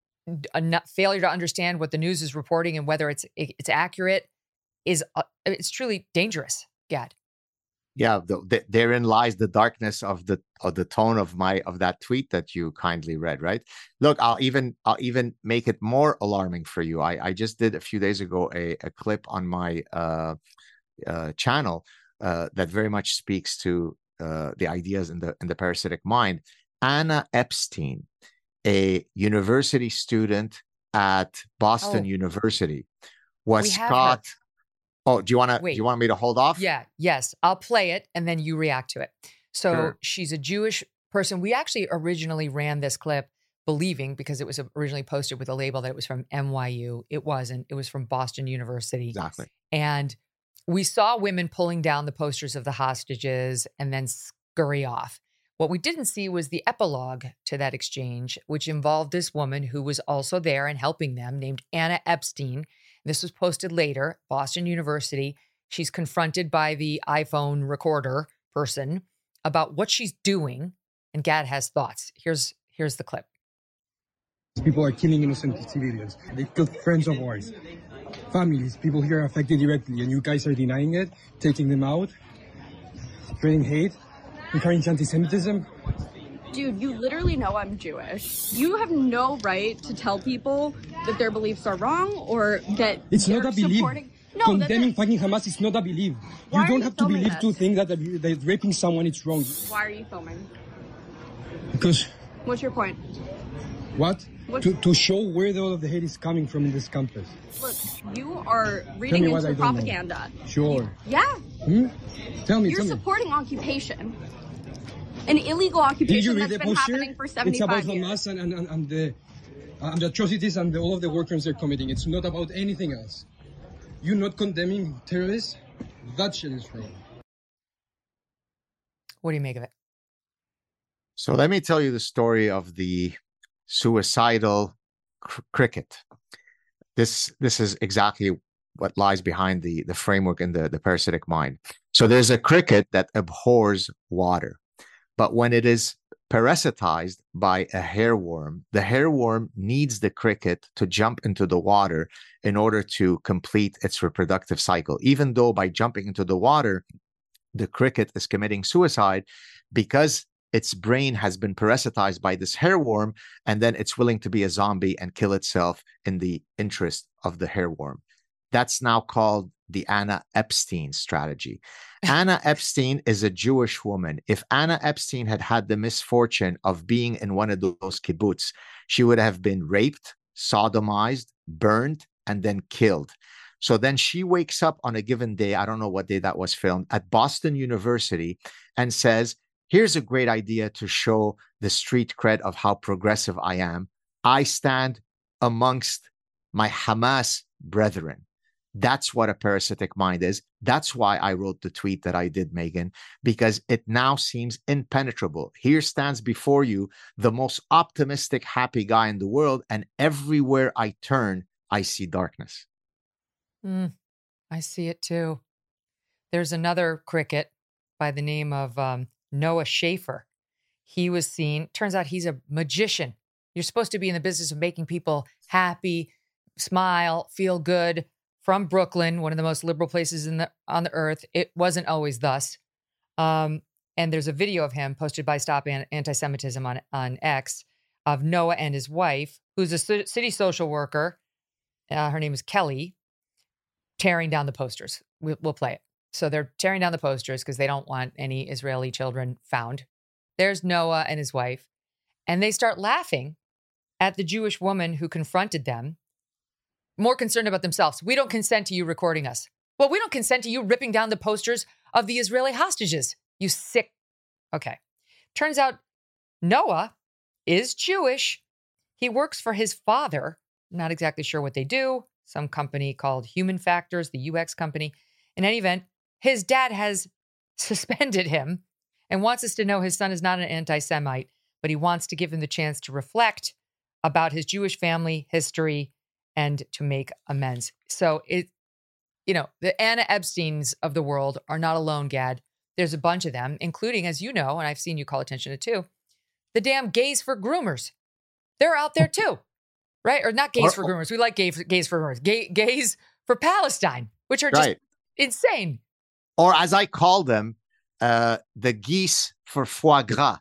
a failure to understand what the news is reporting and whether it's it's accurate is uh, it's truly dangerous, Gad. Yeah, the, the, therein lies the darkness of the of the tone of my of that tweet that you kindly read. Right? Look, I'll even I'll even make it more alarming for you. I, I just did a few days ago a, a clip on my uh, uh, channel uh, that very much speaks to uh, the ideas in the in the parasitic mind. Anna Epstein, a university student at Boston oh. University, was caught. Her. Oh, do you want to? Do you want me to hold off? Yeah, yes, I'll play it and then you react to it. So sure. She's a Jewish person. We actually originally ran this clip believing, because it was originally posted with a label, that it was from N Y U. It wasn't. It was from Boston University. Exactly. And we saw women pulling down the posters of the hostages and then scurry off. What we didn't see was the epilogue to that exchange, which involved this woman who was also there and helping them, named Anna Epstein. This was posted later, Boston University. She's confronted by the iPhone recorder person about what she's doing, and Gad has thoughts. Here's here's the clip. People are killing innocent civilians. They killed friends of ours, families. People here are affected directly, and you guys are denying it, taking them out, spreading hate, encouraging anti-Semitism. Dude, you literally know I'm Jewish. You have no right to tell people that their beliefs are wrong or that it's they're not a belief. supporting... No, Condemning fucking Hamas is not a belief. Why You don't you have to filming believe this? to think that, that raping someone is wrong. Why are you filming? Because What's your point? what? What's- To, to show where the, all of the hate is coming from in this campus. Look, you are Tell reading me what I into don't know. propaganda. Sure. Yeah, Hmm? Tell me, you're tell me. supporting occupation. An illegal Did you occupation read that's the been poster? happening for It's about seventy-five years. Hamas and, and, and, and, the, and the atrocities and the, all of the war crimes they're committing. It's not about anything else. You're not condemning terrorists? That shit is wrong. What do you make of it? So let me tell you the story of the suicidal cr- cricket. This this is exactly what lies behind the, the framework in the, the parasitic mind. So there's a cricket that abhors water, but when it is parasitized by a hairworm, the hairworm needs the cricket to jump into the water in order to complete its reproductive cycle, even though by jumping into the water, the cricket is committing suicide because its brain has been parasitized by this hairworm, and then it's willing to be a zombie and kill itself in the interest of the hairworm. That's now called the Anna Epstein strategy. Anna Epstein is a Jewish woman. If Anna Epstein had had the misfortune of being in one of those kibbutz, she would have been raped, sodomized, burned, and then killed. So then she wakes up on a given day, I don't know what day that was filmed, at Boston University and says, here's a great idea to show the street cred of how progressive I am. I stand amongst my Hamas brethren. That's what a parasitic mind is. That's why I wrote the tweet that I did, Megan, because it now seems impenetrable. Here stands before you the most optimistic, happy guy in the world, and everywhere I turn, I see darkness. Mm, I see it too. There's another cricket by the name of um, Noah Schaefer. He was seen, turns out he's a magician. You're supposed to be in the business of making people happy, smile, feel good. From Brooklyn, one of the most liberal places in the on the earth. It wasn't always thus. Um, and there's a video of him posted by Stop Anti-Semitism on, on X of Noah and his wife, who's a city social worker. Uh, her name is Kelly, tearing down the posters. We'll, we'll play it. So they're tearing down the posters because they don't want any Israeli children found. There's Noah and his wife. And they start laughing at the Jewish woman who confronted them, more concerned about themselves. We don't consent to you recording us. Well, we don't consent to you ripping down the posters of the Israeli hostages. You sick. Okay. Turns out Noah is Jewish. He works for his father. Not exactly sure what they do. Some company called Human Factors, the U X company. In any event, his dad has suspended him and wants us to know his son is not an anti-Semite, but he wants to give him the chance to reflect about his Jewish family history and to make amends. So it, you know, the Anna Epsteins of the world are not alone, Gad. There's a bunch of them, including, as you know, and I've seen you call attention to too, the damn gays for groomers. They're out there too, right? Or not gays for groomers. We like gays, gays for groomers. Gay, gays for Palestine, which are just Right. insane. Or as I call them, uh, the geese for foie gras.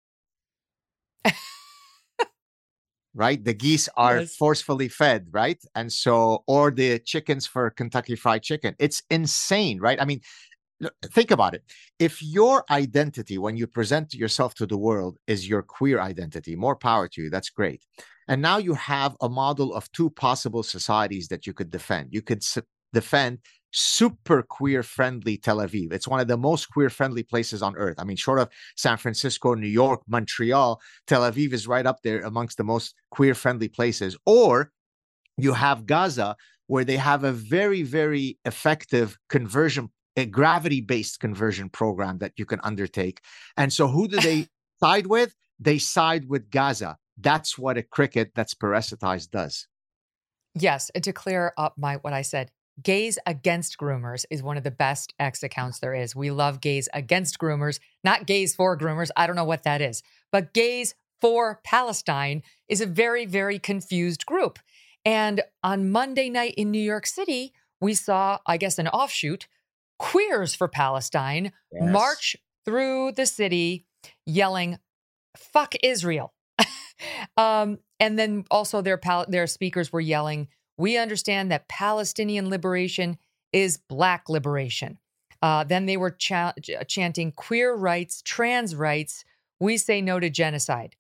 Right? The geese are Yes. forcefully fed, right? And so, or the chickens for Kentucky Fried Chicken. It's insane, right? I mean, look, think about it. If your identity, when you present yourself to the world, is your queer identity, more power to you. That's great. And now you have a model of two possible societies that you could defend. You could s- defend super queer friendly Tel Aviv. It's one of the most queer friendly places on earth. I mean, short of San Francisco, New York, Montreal, Tel Aviv is right up there amongst the most queer friendly places. Or you have Gaza, where they have a very, very effective conversion, a gravity based conversion program that you can undertake. And so who do they side with? They side with Gaza. That's what a cricket that's parasitized does. Yes, and to clear up my what I said, Gays Against Groomers is one of the best X accounts there is. We love Gays Against Groomers, not Gays for Groomers. I don't know what that is. But Gays for Palestine is a very, very confused group. And on Monday night in New York City, we saw, I guess, an offshoot, Queers for Palestine, Yes. march through the city yelling, fuck Israel. um, and then also their pal- their speakers were yelling, "We understand that Palestinian liberation is Black liberation." Uh, then they were cha- chanting queer rights, trans rights. We say no to genocide.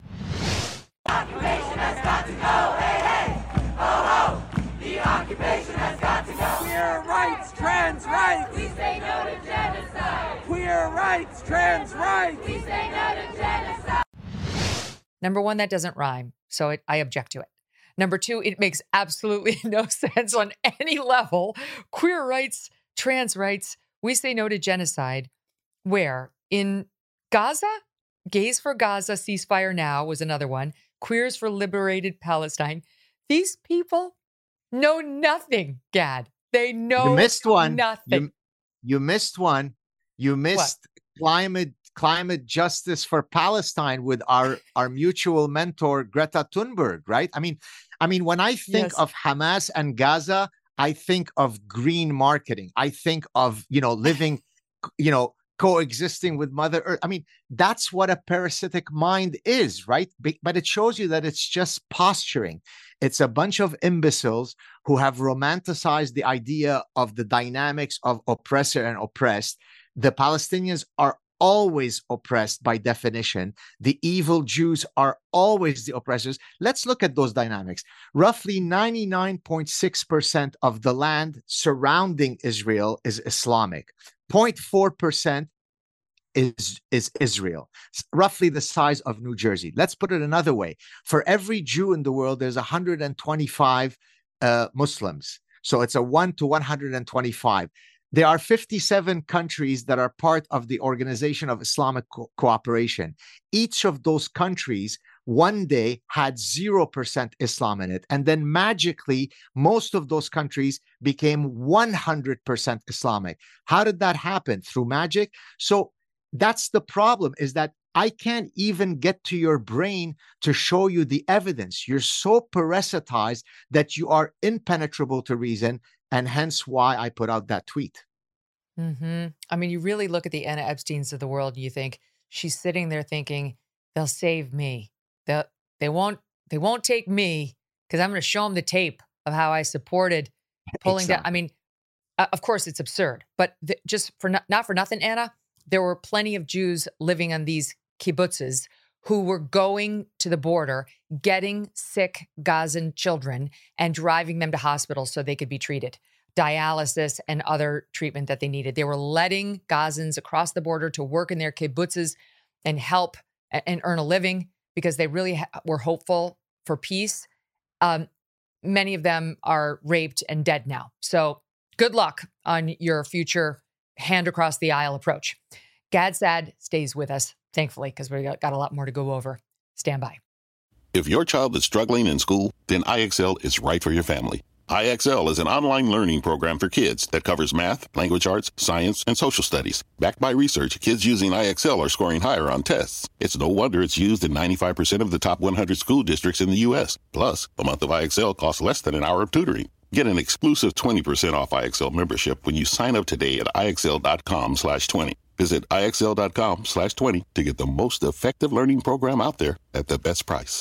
Occupation has got to go. Hey, hey. Oh, oh. The occupation has got to go. Queer rights, trans rights. We say no to genocide. Queer rights, trans rights. We say no to genocide. Number one, that doesn't rhyme, so it, I object to it. Number two, it makes absolutely no sense on any level. Queer rights, trans rights. We say no to genocide. Where? In Gaza? Gays for Gaza, ceasefire now was another one. Queers for liberated Palestine. These people know nothing, Gad. They know you missed one. nothing. You, you missed one. You missed what? climate climate justice for Palestine with our, our mutual mentor, Greta Thunberg, right? I mean, I mean, when I think yes. of Hamas and Gaza, I think of green marketing. I think of, you know, living, you know, coexisting with Mother Earth. I mean, that's what a parasitic mind is, right? But it shows you that it's just posturing. It's a bunch of imbeciles who have romanticized the idea of the dynamics of oppressor and oppressed. The Palestinians are always oppressed by definition. The evil Jews are always the oppressors. Let's look at those dynamics. Roughly ninety-nine point six percent of the land surrounding Israel is Islamic. zero point four percent is, is Israel, roughly the size of New Jersey. Let's put it another way. For every Jew in the world, there's one hundred twenty-five uh, Muslims. So it's a one to one hundred twenty-five. There are fifty-seven countries that are part of the Organization of Islamic Co- Cooperation. Each of those countries one day had zero percent Islam in it. And then magically, most of those countries became one hundred percent Islamic. How did that happen? Through magic? So that's the problem, is that I can't even get to your brain to show you the evidence. You're so parasitized that you are impenetrable to reason, and hence why I put out that tweet. Mm-hmm. I mean, you really look at the Anna Epsteins of the world and you think, she's sitting there thinking, they'll save me. They'll, they won't, they won't take me because I'm going to show them the tape of how I supported pulling exactly. down. I mean, uh, of course it's absurd, but th- just for not, not for nothing, Anna, there were plenty of Jews living on these kibbutzes who were going to the border, getting sick Gazan children and driving them to hospitals so they could be treated, dialysis and other treatment that they needed. They were letting Gazans across the border to work in their kibbutzes and help and earn a living because they really ha- were hopeful for peace. Um, many of them are raped and dead now. So good luck on your future hand across the aisle approach. Gad Saad stays with us, thankfully, because we got, got a lot more to go over. Stand by. If your child is struggling in school, then I X L is right for your family. I X L is an online learning program for kids that covers math, language arts, science, and social studies. Backed by research, kids using I X L are scoring higher on tests. It's no wonder it's used in ninety-five percent of the top one hundred school districts in the U S. Plus, a month of I X L costs less than an hour of tutoring. Get an exclusive twenty percent off I X L membership when you sign up today at IXL.com slash 20. Visit IXL.com slash 20 to get the most effective learning program out there at the best price.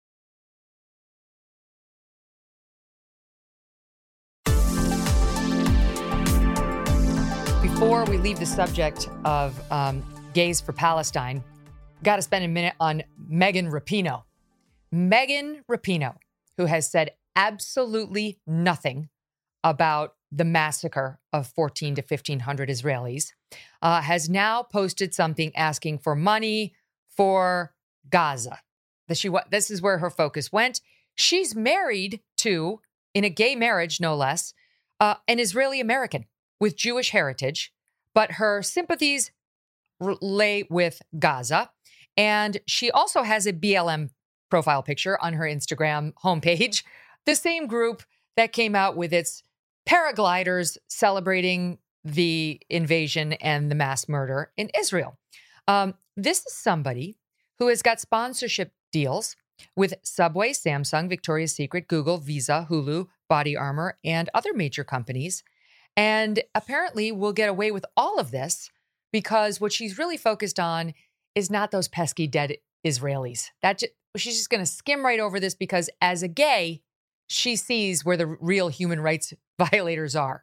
Before we leave the subject of um, gays for Palestine, got to spend a minute on Megan Rapinoe. Megan Rapinoe, who has said absolutely nothing about the massacre of fourteen to fifteen hundred Israelis, uh, has now posted something asking for money for Gaza. That she, this is where her focus went. She's married to, in a gay marriage no less, uh, an Israeli American with Jewish heritage, but her sympathies r- lay with Gaza. And she also has a B L M profile picture on her Instagram homepage, the same group that came out with its paragliders celebrating the invasion and the mass murder in Israel. Um, this is somebody who has got sponsorship deals with Subway, Samsung, Victoria's Secret, Google, Visa, Hulu, Body Armor, and other major companies. And apparently will get away with all of this because what she's really focused on is not those pesky dead Israelis. That j- she's just going to skim right over this because as a gay, she sees where the real human rights violators are.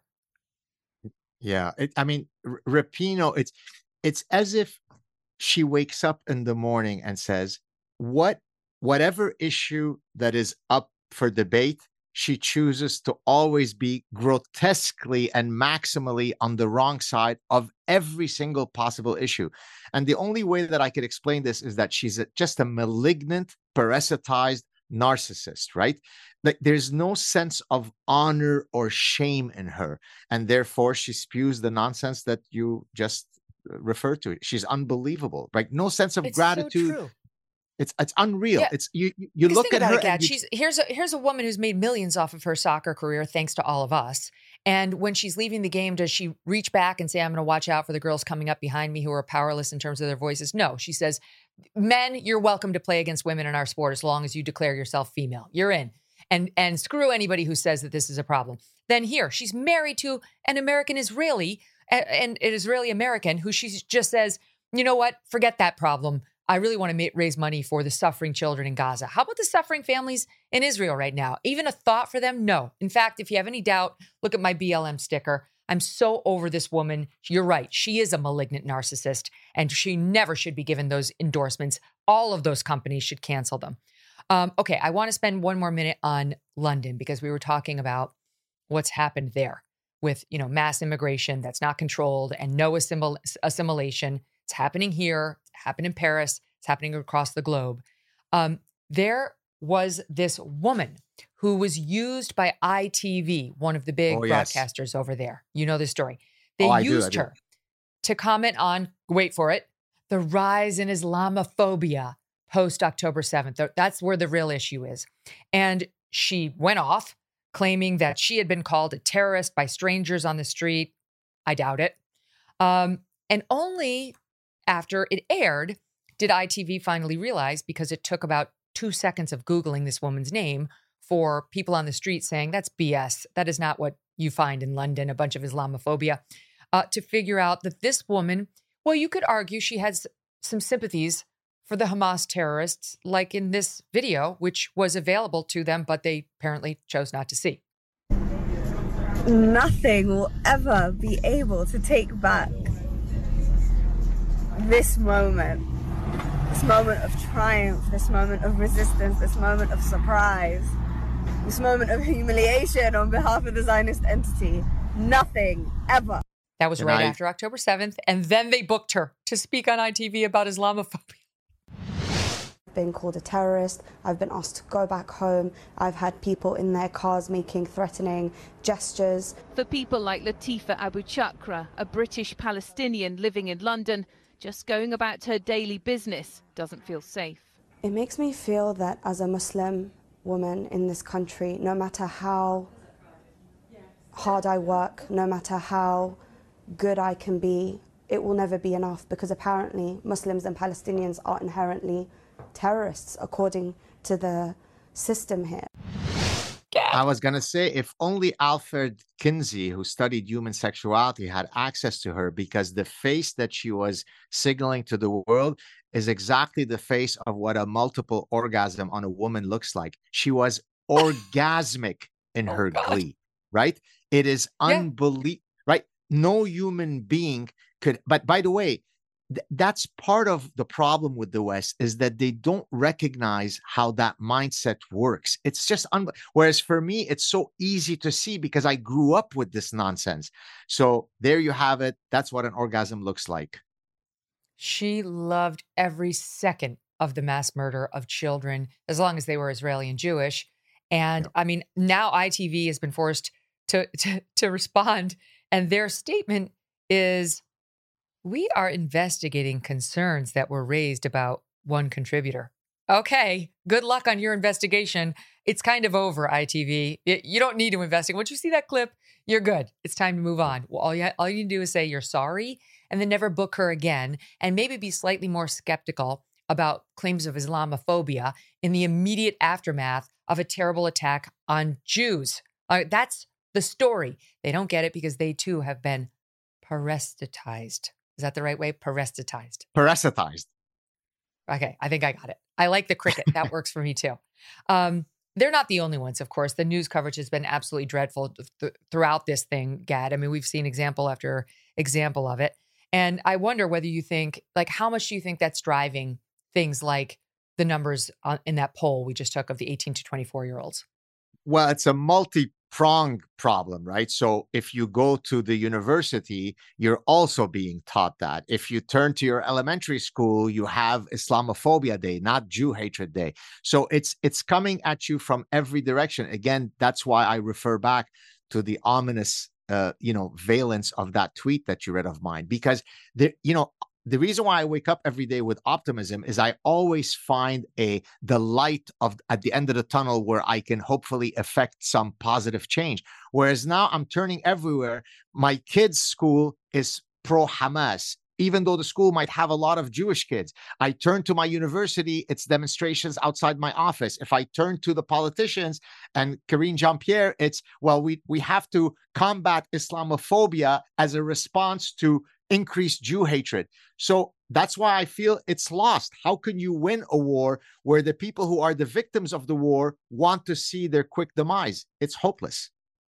Yeah, it, I mean, R- Rapinoe, it's it's as if she wakes up in the morning and says, "What, whatever issue that is up for debate, she chooses to always be grotesquely and maximally on the wrong side of every single possible issue." And the only way that I could explain this is that she's a, just a malignant, parasitized narcissist, right? Like there's no sense of honor or shame in her, and therefore she spews the nonsense that you just referred to. She's unbelievable, right? No sense of It's gratitude. so true. It's it's unreal. Yeah. It's you you, you Because look think at about her it, Gad. and you, She's here's a here's a woman who's made millions off of her soccer career, thanks to all of us. And when she's leaving the game, does she reach back and say, "I'm going to watch out for the girls coming up behind me who are powerless in terms of their voices"? No, she says, "Men, you're welcome to play against women in our sport as long as you declare yourself female. You're in." And and screw anybody who says that this is a problem. Then here, she's married to an American Israeli, and an Israeli American who she just says, "You know what? Forget that problem. I really want to ma- raise money for the suffering children in Gaza." How about the suffering families in Israel right now? Even a thought for them? No. In fact, if you have any doubt, look at my B L M sticker. I'm so over this woman. You're right. She is a malignant narcissist, and she never should be given those endorsements. All of those companies should cancel them. Um, okay, I want to spend one more minute on London because we were talking about what's happened there with, you know, mass immigration that's not controlled and no assimil- assimilation. It's happening here. It's happened in Paris. It's happening across the globe. Um, there was this woman who was used by I T V, one of the big Oh, yes. broadcasters over there. You know the story. They Oh, I do, I used do. her to comment on, wait for it, the rise in Islamophobia post October seventh. That's where the real issue is. And she went off claiming that she had been called a terrorist by strangers on the street. I doubt it. Um, and only after it aired did I T V finally realize, because it took about two seconds of Googling this woman's name for people on the street saying, that's B S. That is not what you find in London, a bunch of Islamophobia, uh, to figure out that this woman, well, you could argue she has some sympathies for the Hamas terrorists, like in this video, which was available to them, but they apparently chose not to see. Nothing will ever be able to take back this moment, this moment of triumph, this moment of resistance, this moment of surprise, this moment of humiliation on behalf of the Zionist entity. Nothing ever. That was And right I- after October seventh. And then they booked her to speak on I T V about Islamophobia. Been called a terrorist. I've been asked to go back home. I've had people in their cars making threatening gestures. For people like Latifa Abu Chakra, a British Palestinian living in London, just going about her daily business doesn't feel safe. It makes me feel that as a Muslim woman in this country, no matter how hard I work, no matter how good I can be, it will never be enough, because apparently Muslims and Palestinians are inherently terrorists according to the system here. I was going to say, if only Alfred Kinsey, who studied human sexuality, had access to her, because the face that she was signaling to the world is exactly the face of what a multiple orgasm on a woman looks like. She was orgasmic in Oh, her God. glee, right? It is Yeah. unbelievable, right? No human being could, but by the way, th- that's part of the problem with the West, is that they don't recognize how that mindset works. It's just un- whereas for me, it's so easy to see because I grew up with this nonsense. So there you have it. That's what an orgasm looks like. She loved every second of the mass murder of children, as long as they were Israeli and Jewish. And I mean, now I T V has been forced to, to, to respond. And their statement is, we are investigating concerns that were raised about one contributor. Okay, good luck on your investigation. It's kind of over, I T V. It- you don't need to investigate. Once you see that clip, you're good. It's time to move on. Well, all you, all you do is say you're sorry and then never book her again, and maybe be slightly more skeptical about claims of Islamophobia in the immediate aftermath of a terrible attack on Jews. Uh, that's the story. They don't get it because they too have been parasitized. Is that the right way? Parasitized. Parasitized. Okay, I think I got it. I like the cricket. That works for me too. Um, they're not the only ones, of course. The news coverage has been absolutely dreadful th- throughout this thing, Gad. I mean, we've seen example after example of it. And I wonder whether you think, like, how much do you think that's driving things like the numbers on, in that poll we just took of the eighteen to twenty-four year olds? Well, it's a multi-pronged problem, right? So if you go to the university, you're also being taught that. If you turn to your elementary school, you have Islamophobia Day, not Jew Hatred Day. So it's it's coming at you from every direction. Again, that's why I refer back to the ominous, uh, you know, valence of that tweet that you read of mine, because the, you know, the reason why I wake up every day with optimism is I always find a the light of at the end of the tunnel where I can hopefully affect some positive change. Whereas now I'm turning everywhere. My kids' school is pro-Hamas, even though the school might have a lot of Jewish kids. I turn to my university, it's demonstrations outside my office. If I turn to the politicians and Karine Jean-Pierre, it's, well, we, we have to combat Islamophobia as a response to increased Jew hatred. So that's why I feel it's lost. How can you win a war where the people who are the victims of the war want to see their quick demise? It's hopeless.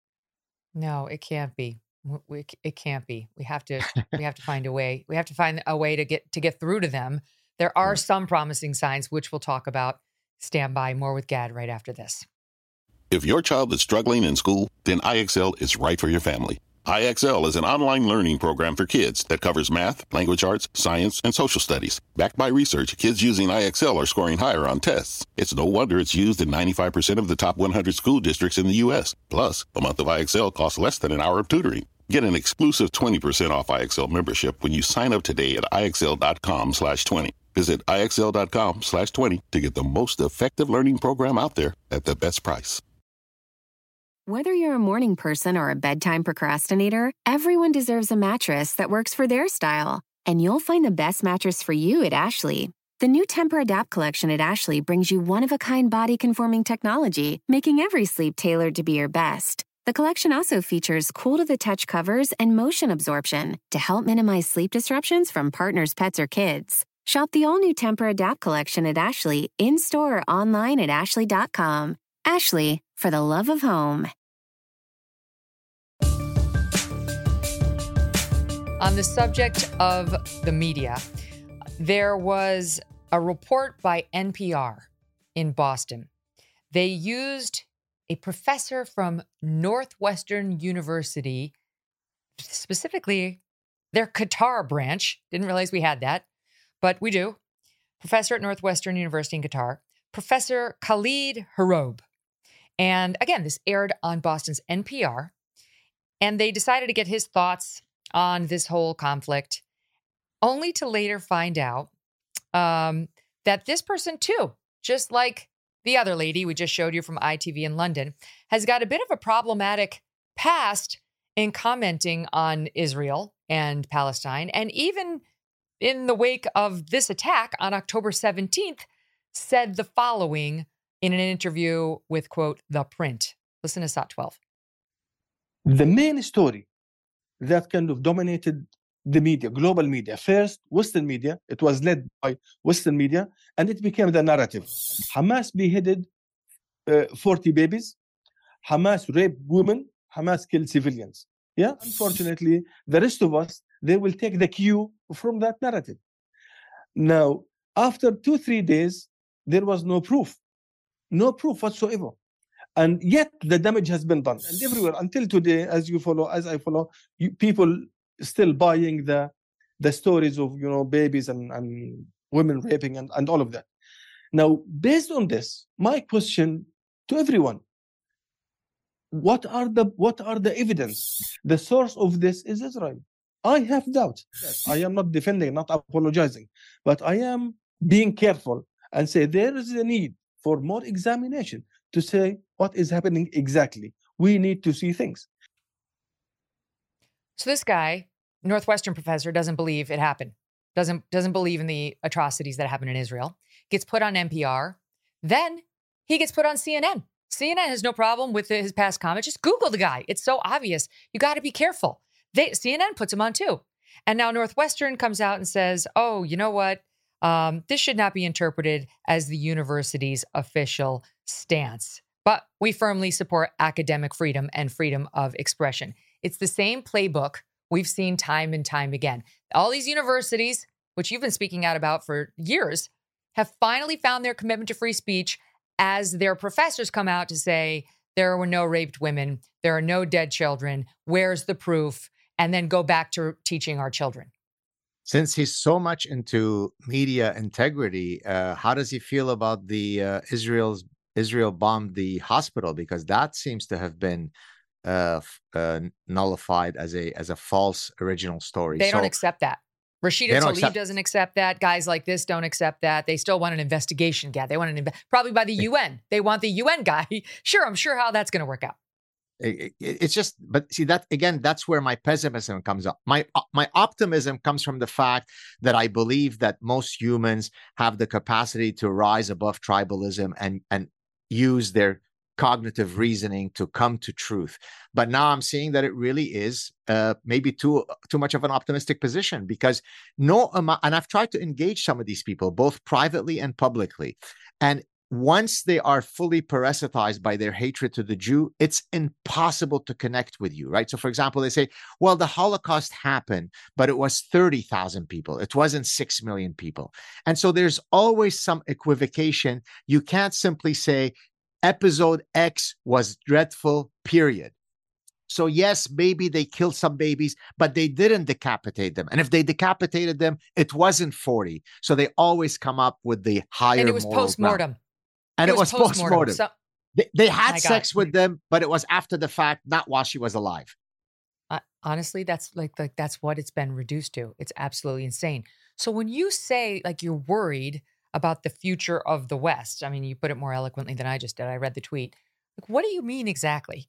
No, it can't be. We, it can't be. We have to. We have to find a way. We have to find a way to get to get through to them. There are some promising signs, which we'll talk about. Stand by. More with Gad right after this. If your child is struggling in school, then I X L is right for your family. I X L is an online learning program for kids that covers math, language arts, science, and social studies. Backed by research, kids using I X L are scoring higher on tests. It's no wonder it's used in ninety-five percent of the top one hundred school districts in the U S. Plus, a month of I X L costs less than an hour of tutoring. Get an exclusive twenty percent off I X L membership when you sign up today at IXL.com slash 20. Visit IXL.com slash 20 to get the most effective learning program out there at the best price. Whether you're a morning person or a bedtime procrastinator, everyone deserves a mattress that works for their style. And you'll find the best mattress for you at Ashley. The new Tempur-Adapt collection at Ashley brings you one-of-a-kind body-conforming technology, making every sleep tailored to be your best. The collection also features cool-to-the-touch covers and motion absorption to help minimize sleep disruptions from partners, pets, or kids. Shop the all-new Tempur-Adapt collection at Ashley, in-store or online at ashley dot com. Ashley, for the love of home. On the subject of the media, there was a report by N P R in Boston. They used a professor from Northwestern University, specifically their Qatar branch. Didn't realize we had that, but we do. Professor at Northwestern University in Qatar, Professor Khalid Haroub. And again, this aired on Boston's N P R, and they decided to get his thoughts on this whole conflict, only to later find out um, that this person too, just like the other lady we just showed you from I T V in London, has got a bit of a problematic past in commenting on Israel and Palestine, and even in the wake of this attack on October seventeenth, said the following in an interview with, quote, The Print. Listen to S O T twelve. The main story that kind of dominated the media, global media, first Western media, it was led by Western media, and it became the narrative. Hamas beheaded uh, forty babies, Hamas raped women, Hamas killed civilians. Yeah, unfortunately, the rest of us, they will take the cue from that narrative. Now, after two, three days, there was no proof. No proof whatsoever. And yet the damage has been done. And everywhere until today, as you follow, as I follow, you, people still buying the the stories of, you know, babies and, and women raping and, and all of that. Now, based on this, my question to everyone, what are the what are the evidence? The source of this is Israel. I have doubts. I am not defending, not apologizing, but I am being careful and say there is a need for more examination to say what is happening exactly. We need to see things. So this guy, Northwestern professor, doesn't believe it happened. Doesn't doesn't believe in the atrocities that happened in Israel. Gets put on N P R. Then he gets put on C N N. C N N has no problem with his past comments. Just Google the guy. It's so obvious. You got to be careful. They, C N N puts him on too. And now Northwestern comes out and says, oh, you know what? Um, this should not be interpreted as the university's official stance. But we firmly support academic freedom and freedom of expression. It's the same playbook we've seen time and time again. All these universities, which you've been speaking out about for years, have finally found their commitment to free speech as their professors come out to say, there were no raped women, there are no dead children, where's the proof? And then go back to teaching our children. Since he's so much into media integrity, uh, how does he feel about the uh, Israel's Israel bombed the hospital? Because that seems to have been uh, uh, nullified as a as a false original story. They so, don't accept that. Rashida Tlaib accept- doesn't accept that. Guys like this don't accept that. They still want an investigation, Gad. They want an inve- probably by the U N. They want the U N guy. Sure, I'm sure how that's going to work out. It, it, it's just, but see that again, that's where my pessimism comes up. My my optimism comes from the fact that I believe that most humans have the capacity to rise above tribalism and and use their cognitive reasoning to come to truth. But now I'm seeing that it really is uh, maybe too too much of an optimistic position, because no amount, and I've tried to engage some of these people both privately and publicly, and once they are fully parasitized by their hatred to the Jew, it's impossible to connect with you, right? So, for example, they say, well, the Holocaust happened, but it was thirty thousand people. It wasn't six million people. And so there's always some equivocation. You can't simply say episode X was dreadful, period. So yes, maybe they killed some babies, but they didn't decapitate them. And if they decapitated them, it wasn't forty. So they always come up with the higher And it was moral post-mortem. ground. And it, it was, was post-mortem. post-mortem. So, they, they had I sex with them, but it was after the fact, not while she was alive. Uh, honestly, that's like, like that's what it's been reduced to. It's absolutely insane. So when you say like you're worried about the future of the West, I mean, you put it more eloquently than I just did. I read the tweet. Like, what do you mean exactly?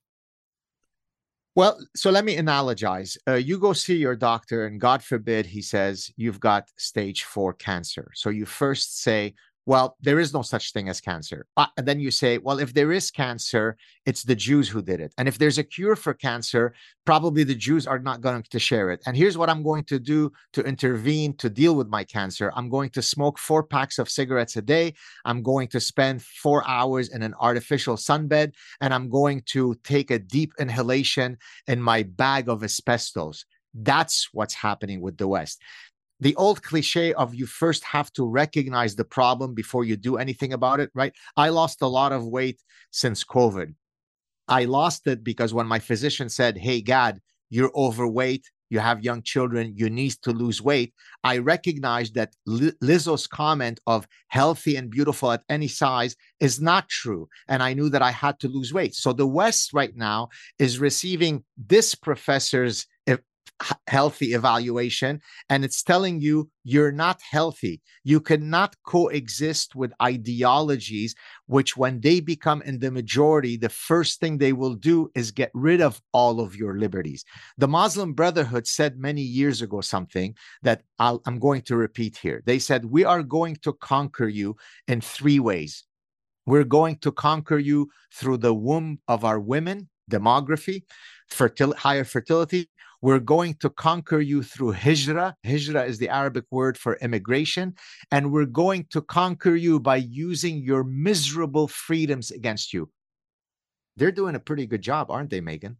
Well, so let me analogize. Uh, you go see your doctor, and God forbid he says you've got stage four cancer. So you first say, well, there is no such thing as cancer. Uh, and then you say, well, if there is cancer, it's the Jews who did it. And if there's a cure for cancer, probably the Jews are not going to share it. And here's what I'm going to do to intervene to deal with my cancer. I'm going to smoke four packs of cigarettes a day. I'm going to spend four hours in an artificial sunbed, and I'm going to take a deep inhalation in my bag of asbestos. That's what's happening with the West. The old cliche of you first have to recognize the problem before you do anything about it, right? I lost a lot of weight since COVID. I lost it because when my physician said, hey, Gad, you're overweight, you have young children, you need to lose weight, I recognized that Lizzo's comment of healthy and beautiful at any size is not true. And I knew that I had to lose weight. So the West right now is receiving this professor's healthy evaluation, and it's telling you you're not healthy. You cannot coexist with ideologies which, when they become in the majority, the first thing they will do is get rid of all of your liberties. The Muslim Brotherhood said many years ago something that I'll, I'm going to repeat here. They said, we are going to conquer you in three ways. We're going to conquer you through the womb of our women, demography, fertil- higher fertility. We're going to conquer you through hijrah. Hijrah is the Arabic word for immigration. And we're going to conquer you by using your miserable freedoms against you. They're doing a pretty good job, aren't they, Megan?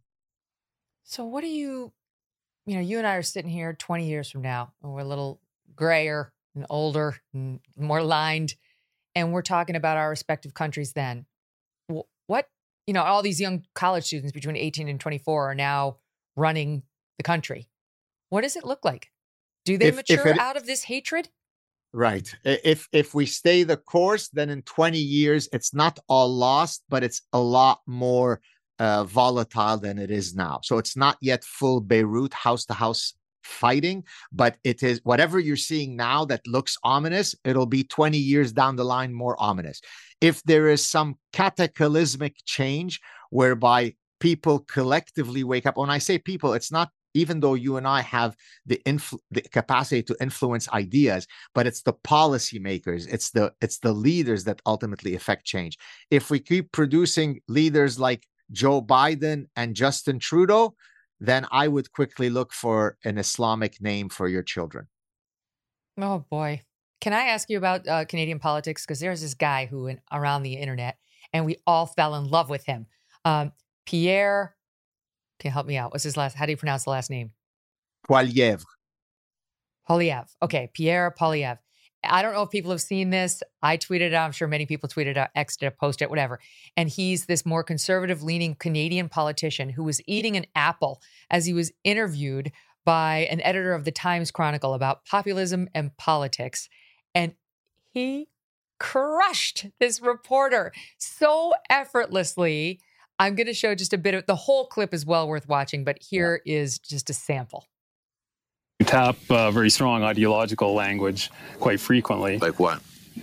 So what do you, you know, you and I are sitting here twenty years from now, and we're a little grayer and older and more lined, and we're talking about our respective countries then. What, you know, all these young college students between eighteen and twenty-four are now running the country. What does it look like? Do they If- mature if it- out of this hatred? Right. If if we stay the course, then in twenty years, it's not all lost, but it's a lot more uh, volatile than it is now. So it's not yet full Beirut house to house fighting, but it is whatever you're seeing now that looks ominous, it'll be twenty years down the line more ominous. If there is some cataclysmic change whereby people collectively wake up, when I say people, it's not even though you and I have the influ- the capacity to influence ideas, but it's the policymakers, it's the it's the leaders that ultimately affect change. If we keep producing leaders like Joe Biden and Justin Trudeau, then I would quickly look for an Islamic name for your children. Oh boy. Can I ask you about uh, Canadian politics? Because there's this guy who went around the internet, and we all fell in love with him. Um, Pierre, can you help me out? What's his last? How do you pronounce the last name? Poilievre. Poilievre. Okay, Pierre Poilievre. I don't know if people have seen this. I tweeted it out. I'm sure many people tweeted it out, X'd it, posted it, whatever. And he's this more conservative-leaning Canadian politician who was eating an apple as he was interviewed by an editor of the Times Chronicle about populism and politics. And he crushed this reporter so effortlessly. I'm going to show just a bit of, the whole clip is well worth watching, but here yeah. is just a sample. You tap uh, very strong ideological language quite frequently. Like what?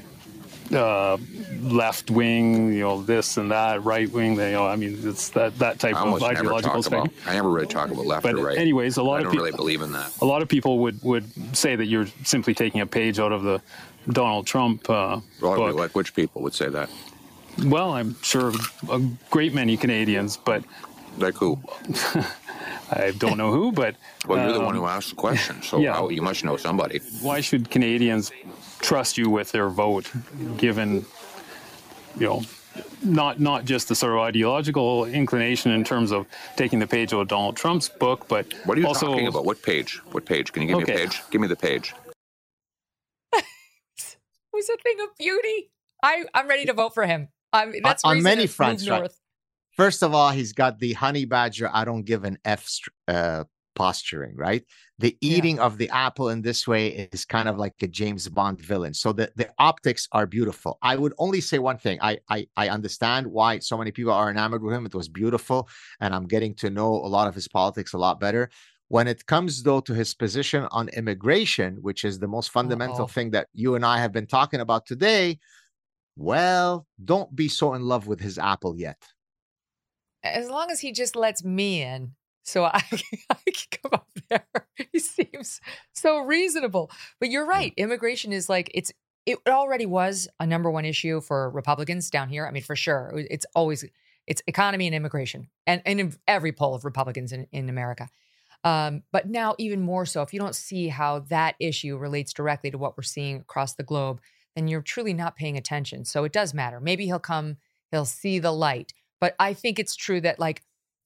Uh, left wing, you know, this and that, right wing, you know, I mean, it's that, that type of ideological thing. I never really talk about left but or right. anyways, a lot I of don't people really believe in that. A lot of people would, would say that you're simply taking a page out of the Donald Trump uh, book. Like which people would say that? Well, I'm sure a great many Canadians, but... Like who? I don't know who, but... Well, you're um, the one who asked the question, so yeah. how, you must know somebody. Why should Canadians trust you with their vote, given, you know, not not just the sort of ideological inclination in terms of taking the page out of Donald Trump's book, but what are you also... talking about? What page? What page? Can you give okay. me a page? Give me the page. It was a thing of beauty. I, I'm ready to vote for him. I mean, that's on many fronts, right? North. First of all, he's got the honey badger, I don't give an F uh, posturing, right? The eating yeah. of the apple in this way is kind of like a James Bond villain. So the, the optics are beautiful. I would only say one thing. I, I I understand why so many people are enamored with him. It was beautiful. And I'm getting to know a lot of his politics a lot better. When it comes, though, to his position on immigration, which is the most fundamental Uh-oh. thing that you and I have been talking about today, well, don't be so in love with his apple yet. As long as he just lets me in, so I, I can come up there. He seems so reasonable. But you're right. Immigration is like, it's it already was a number one issue for Republicans down here. I mean, for sure. It's always, it's economy and immigration. And, and in every poll of Republicans in, in America. Um, but now even more so, if you don't see how that issue relates directly to what we're seeing across the globe, then you're truly not paying attention. So it does matter. Maybe he'll come, he'll see the light. But I think it's true that, like,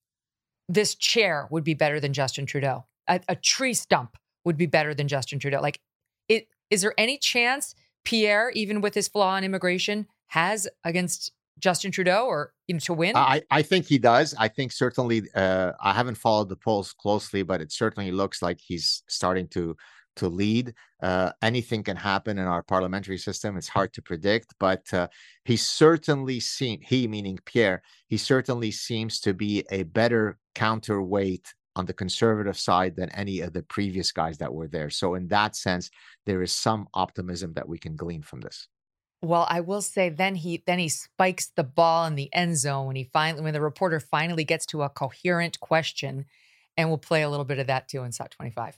this chair would be better than Justin Trudeau. A, a tree stump would be better than Justin Trudeau. Like, it is there any chance Pierre, even with his flaw in immigration, has against Justin Trudeau or, you know, to win? I, I think he does. I think certainly, uh, I haven't followed the polls closely, but it certainly looks like he's starting to to lead. Uh, anything can happen in our parliamentary system. It's hard to predict, but uh, he certainly seems, he meaning Pierre, he certainly seems to be a better counterweight on the conservative side than any of the previous guys that were there. So in that sense, there is some optimism that we can glean from this. Well, I will say then he then he spikes the ball in the end zone when he finally when the reporter finally gets to a coherent question, and we'll play a little bit of that too in S O T twenty-five.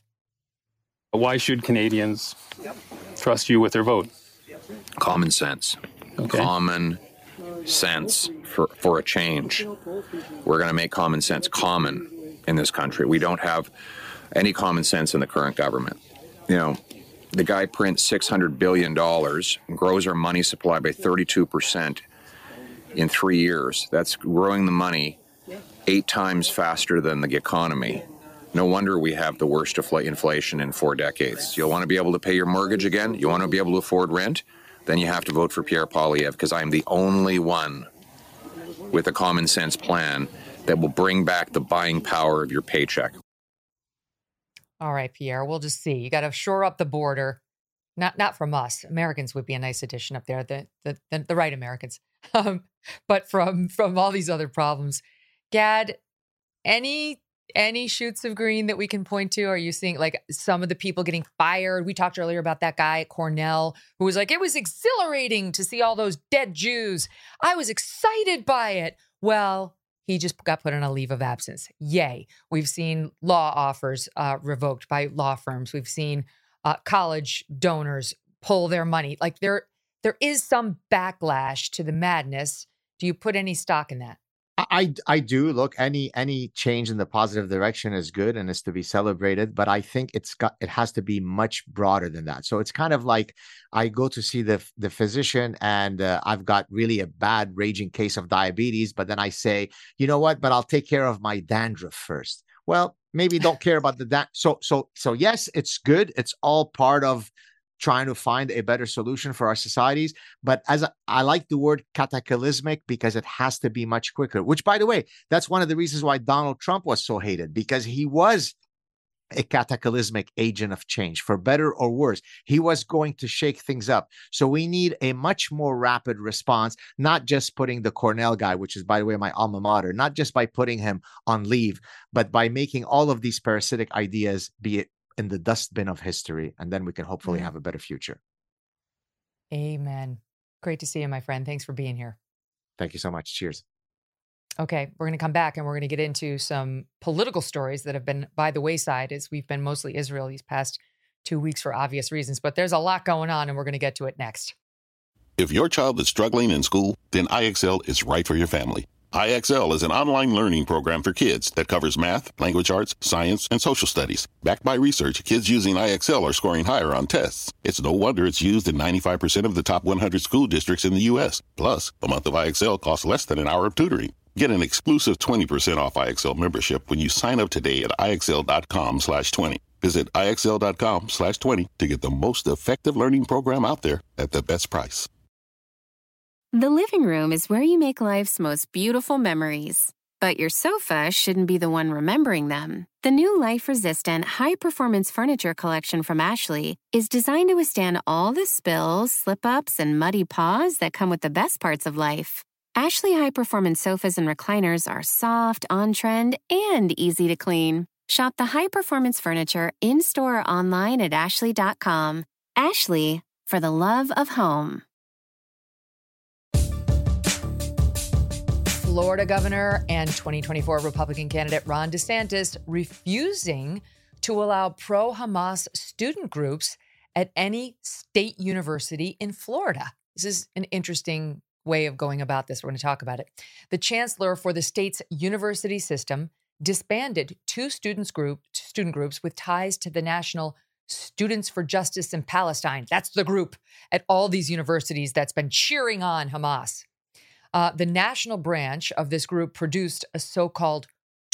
Why should Canadians trust you with their vote? Common sense. Okay. Common sense for, for a change. We're going to make common sense common in this country. We don't have any common sense in the current government. You know, the guy prints six hundred billion dollars and grows our money supply by thirty-two percent in three years. That's growing the money eight times faster than the economy. No wonder we have the worst inflation in four decades. You want to be able to pay your mortgage again? You want to be able to afford rent? Then you have to vote for Pierre Poilievre, because I'm the only one with a common sense plan that will bring back the buying power of your paycheck. All right, Pierre, we'll just see. You got to shore up the border. Not not from us. Americans would be a nice addition up there, the the, the, the right Americans. Um, but from from all these other problems. Gad, any... Any shoots of green that we can point to? Are you seeing like some of the people getting fired? We talked earlier about that guy at Cornell who was like, it was exhilarating to see all those dead Jews. I was excited by it. Well, he just got put on a leave of absence. Yay. We've seen law offers uh, revoked by law firms. We've seen uh, college donors pull their money. Like there, there is some backlash to the madness. Do you put any stock in that? I, I do look, any any change in the positive direction is good and is to be celebrated, but I think it's got it has to be much broader than that. So it's kind of like I go to see the the physician and uh, I've got really a bad raging case of diabetes, but then I say, you know what, but I'll take care of my dandruff first. Well, maybe don't care about the da- so so so yes, it's good. It's all part of trying to find a better solution for our societies. But as a, I like the word cataclysmic because it has to be much quicker, which, by the way, that's one of the reasons why Donald Trump was so hated, because he was a cataclysmic agent of change, for better or worse. He was going to shake things up. So we need a much more rapid response, not just putting the Cornell guy, which is, by the way, my alma mater, not just by putting him on leave, but by making all of these parasitic ideas be in the dustbin of history, and then we can hopefully Mm. have a better future. Amen. Great to see you, my friend. Thanks for being here. Thank you so much. Cheers. Okay, we're going to come back and we're going to get into some political stories that have been by the wayside, as we've been mostly Israel these past two weeks for obvious reasons. But there's a lot going on, and we're going to get to it next. If your child is struggling in school, then I X L is right for your family. I X L is an online learning program for kids that covers math, language arts, science, and social studies. Backed by research, kids using I X L are scoring higher on tests. It's no wonder it's used in ninety-five percent of the top one hundred school districts in the U S. Plus, a month of I X L costs less than an hour of tutoring. Get an exclusive twenty percent off I X L membership when you sign up today at IXL.com slash 20. Visit IXL.com slash 20 to get the most effective learning program out there at the best price. The living room is where you make life's most beautiful memories. But your sofa shouldn't be the one remembering them. The new life-resistant, high-performance furniture collection from Ashley is designed to withstand all the spills, slip-ups, and muddy paws that come with the best parts of life. Ashley high-performance sofas and recliners are soft, on-trend, and easy to clean. Shop the high-performance furniture in-store or online at ashley dot com. Ashley, for the love of home. Florida governor and twenty twenty-four Republican candidate Ron DeSantis refusing to allow pro-Hamas student groups at any state university in Florida. This is an interesting way of going about this. We're going to talk about it. The chancellor for the state's university system disbanded two students group, student groups with ties to the National Students for Justice in Palestine. That's the group at all these universities that's been cheering on Hamas. Uh, the national branch of this group produced a so-called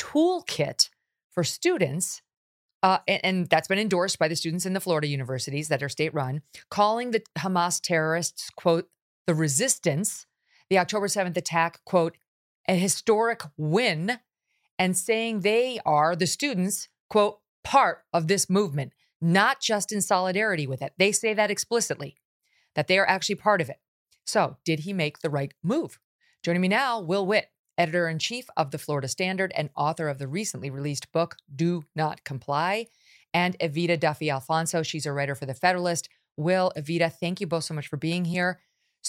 toolkit for students, uh, and, and that's been endorsed by the students in the Florida universities that are state-run, calling the Hamas terrorists, quote, the resistance, the October seventh attack, quote, a historic win, and saying they are, the students, quote, part of this movement, not just in solidarity with it. They say that explicitly, that they are actually part of it. So did he make the right move? Joining me now, Will Witt, editor-in-chief of the Florida Standard and author of the recently released book, Do Not Comply, and Evita Duffy-Alfonso. She's a writer for The Federalist. Will, Evita, thank you both so much for being here.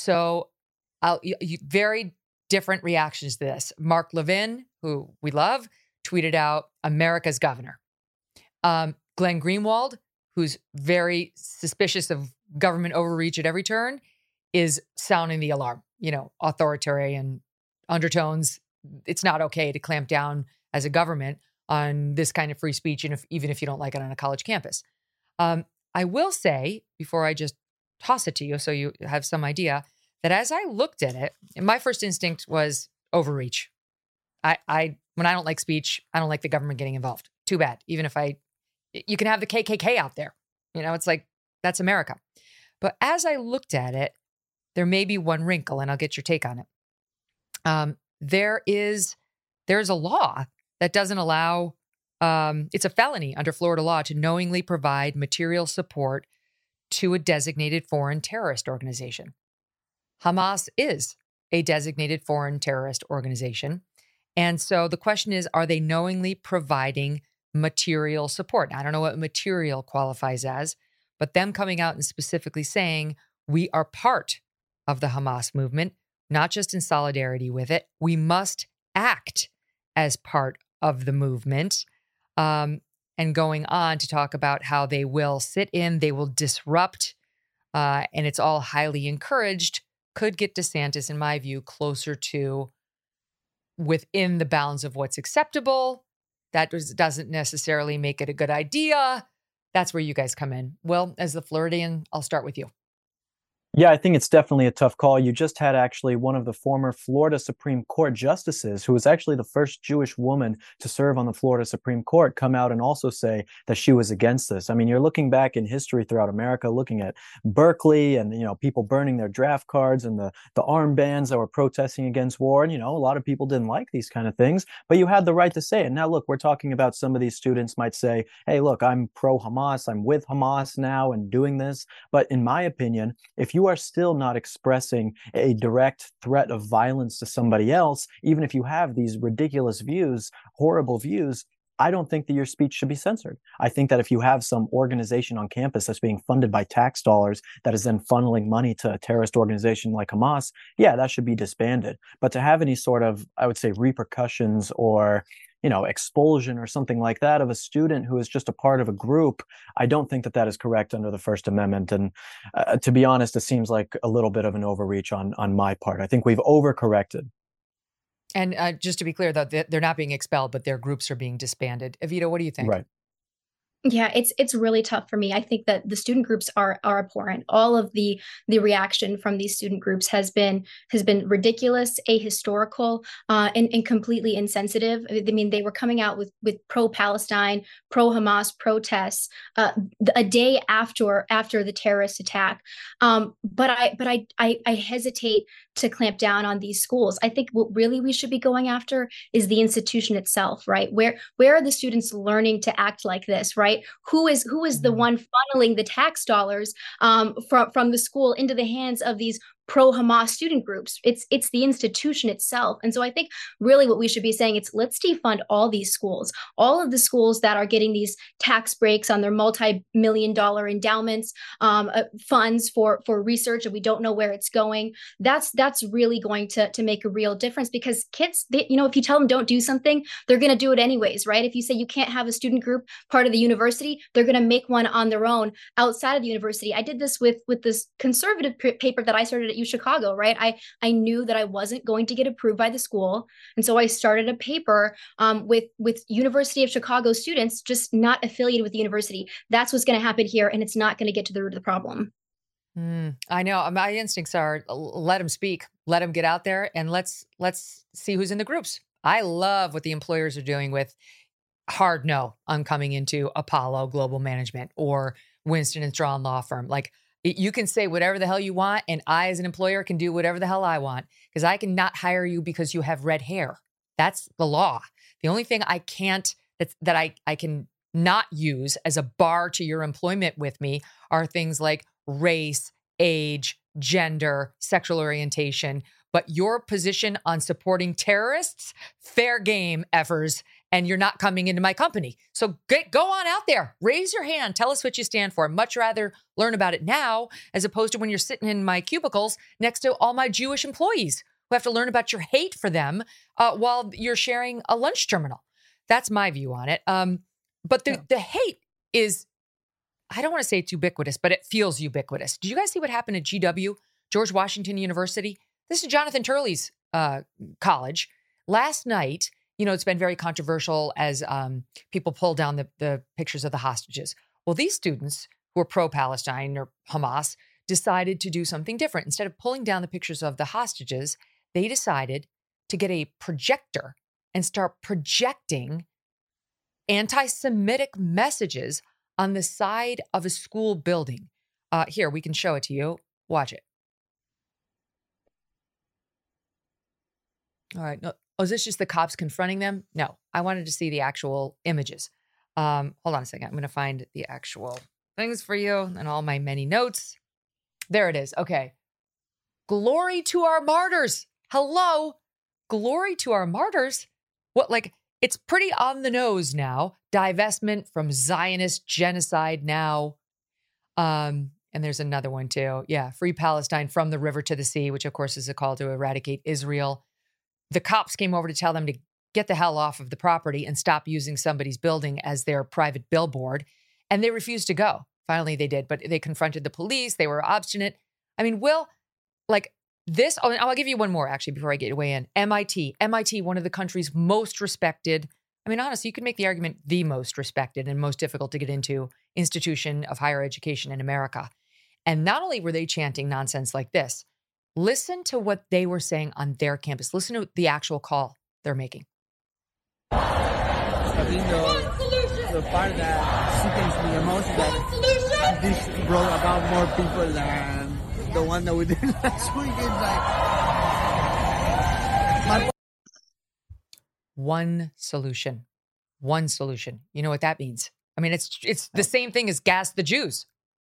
So I'll, you, you, very different reactions to this. Mark Levin, who we love, tweeted out, America's governor. Um, Glenn Greenwald, who's very suspicious of government overreach at every turn, is sounding the alarm. You know, authoritarian undertones. It's not okay to clamp down as a government on this kind of free speech, and if, even if you don't like it on a college campus. Um, I will say, before I just toss it to you so you have some idea, that as I looked at it, my first instinct was overreach. I, I when I don't like speech, I don't like the government getting involved. Too bad. Even if I, you can have the K K K out there. You know, it's like, that's America. But as I looked at it, there may be one wrinkle, and I'll get your take on it. Um, there is there's a law that doesn't allow, um, it's a felony under Florida law to knowingly provide material support to a designated foreign terrorist organization. Hamas is a designated foreign terrorist organization. And so the question is, are they knowingly providing material support? Now, I don't know what material qualifies as, but them coming out and specifically saying, we are part of the Hamas movement, not just in solidarity with it. We must act as part of the movement. Um, and going on to talk about how they will sit in, they will disrupt, uh, and it's all highly encouraged, could get DeSantis, in my view, closer to within the bounds of what's acceptable. That does, doesn't necessarily make it a good idea. That's where you guys come in. Will, as the Floridian, I'll start with you. Yeah, I think it's definitely a tough call. You just had actually one of the former Florida Supreme Court justices, who was actually the first Jewish woman to serve on the Florida Supreme Court, come out and also say that she was against this. I mean, you're looking back in history throughout America, looking at Berkeley and, you know, people burning their draft cards and the, the armbands that were protesting against war. And, you know, a lot of people didn't like these kind of things, but you had the right to say it. Now, look, we're talking about some of these students might say, hey, look, I'm pro-Hamas, I'm with Hamas now and doing this. But in my opinion, if you are still not expressing a direct threat of violence to somebody else, even if you have these ridiculous views, horrible views, I don't think that your speech should be censored. I think that if you have some organization on campus that's being funded by tax dollars that is then funneling money to a terrorist organization like Hamas, yeah, that should be disbanded. But to have any sort of, I would say, repercussions or, you know, expulsion or something like that of a student who is just a part of a group, I don't think that that is correct under the First Amendment. And uh, to be honest, it seems like a little bit of an overreach on on my part. I think we've overcorrected. And uh, just to be clear, though, they're not being expelled, but their groups are being disbanded. Evita, what do you think? Right. Yeah, it's it's really tough for me. I think that the student groups are are abhorrent. All of the the reaction from these student groups has been has been ridiculous, ahistorical, uh, and and completely insensitive. I mean, they were coming out with with pro-Palestine, pro-Hamas protests uh, a day after after the terrorist attack. Um, but I but I, I I hesitate to clamp down on these schools. I think what really we should be going after is the institution itself, right? Where where are the students learning to act like this, right? Who is who is the one funneling the tax dollars um, from from the school into the hands of these pro-Hamas student groups? It's it's the institution itself. And so I think really what we should be saying is let's defund all these schools, all of the schools that are getting these tax breaks on their multi-million dollar endowments, um, uh, funds for for research, and we don't know where it's going. That's that's really going to to make a real difference, because kids, they, you know, if you tell them don't do something, they're going to do it anyways, right? If you say you can't have a student group part of the university, they're going to make one on their own outside of the university. I did this with with this conservative p- paper that I started at U Chicago, right? I, I knew that I wasn't going to get approved by the school. And so I started a paper um, with, with University of Chicago students, just not affiliated with the university. That's what's going to happen here. And it's not going to get to the root of the problem. Mm, I know. My instincts are let them speak, let them get out there, and let's, let's see who's in the groups. I love what the employers are doing with hard no on coming into Apollo Global Management or Winston and Strawn Law Firm. Like, you can say whatever the hell you want, and I, as an employer, can do whatever the hell I want, because I can not hire you because you have red hair. That's the law. The only thing I can't, that, that I, I can not use as a bar to your employment with me are things like race, age, gender, sexual orientation. But your position on supporting terrorists, fair game, effers, and you're not coming into my company. So get, go on out there, raise your hand, tell us what you stand for. Much rather learn about it now, as opposed to when you're sitting in my cubicles next to all my Jewish employees who have to learn about your hate for them uh, while you're sharing a lunch terminal. That's my view on it. Um, but the, yeah. the hate is, I don't want to say it's ubiquitous, but it feels ubiquitous. Did you guys see what happened at G W, George Washington University? This is Jonathan Turley's uh, college. Last night, you know, it's been very controversial as um, people pull down the, the pictures of the hostages. Well, these students who are pro-Palestine or Hamas decided to do something different. Instead of pulling down the pictures of the hostages, they decided to get a projector and start projecting anti-Semitic messages on the side of a school building. Uh, here, we can show it to you. Watch it. All right. No, oh, is this just the cops confronting them? No, I wanted to see the actual images. Um, hold on a second. I'm going to find the actual things for you and all my many notes. There it is. Okay. Glory to our martyrs. Hello. Glory to our martyrs. What, like, it's pretty on the nose now. Divestment from Zionist genocide now. Um, and there's another one too. Yeah. Free Palestine from the river to the sea, which of course is a call to eradicate Israel. The cops came over to tell them to get the hell off of the property and stop using somebody's building as their private billboard. And they refused to go. Finally, they did, but they confronted the police. They were obstinate. I mean, Will, like, This, oh, I'll give you one more actually before I get way in. M I T. M I T, one of the country's most respected, I mean, honestly, you could make the argument the most respected and most difficult to get into institution of higher education in America. And not only were they chanting nonsense like this, listen to what they were saying on their campus. Listen to the actual call they're making. I think the, the part that sickens me the most is that this brought about more people than the one that we did last week. It's like my one solution, one solution. You know what that means? I mean, it's it's the same thing as gas the Jews.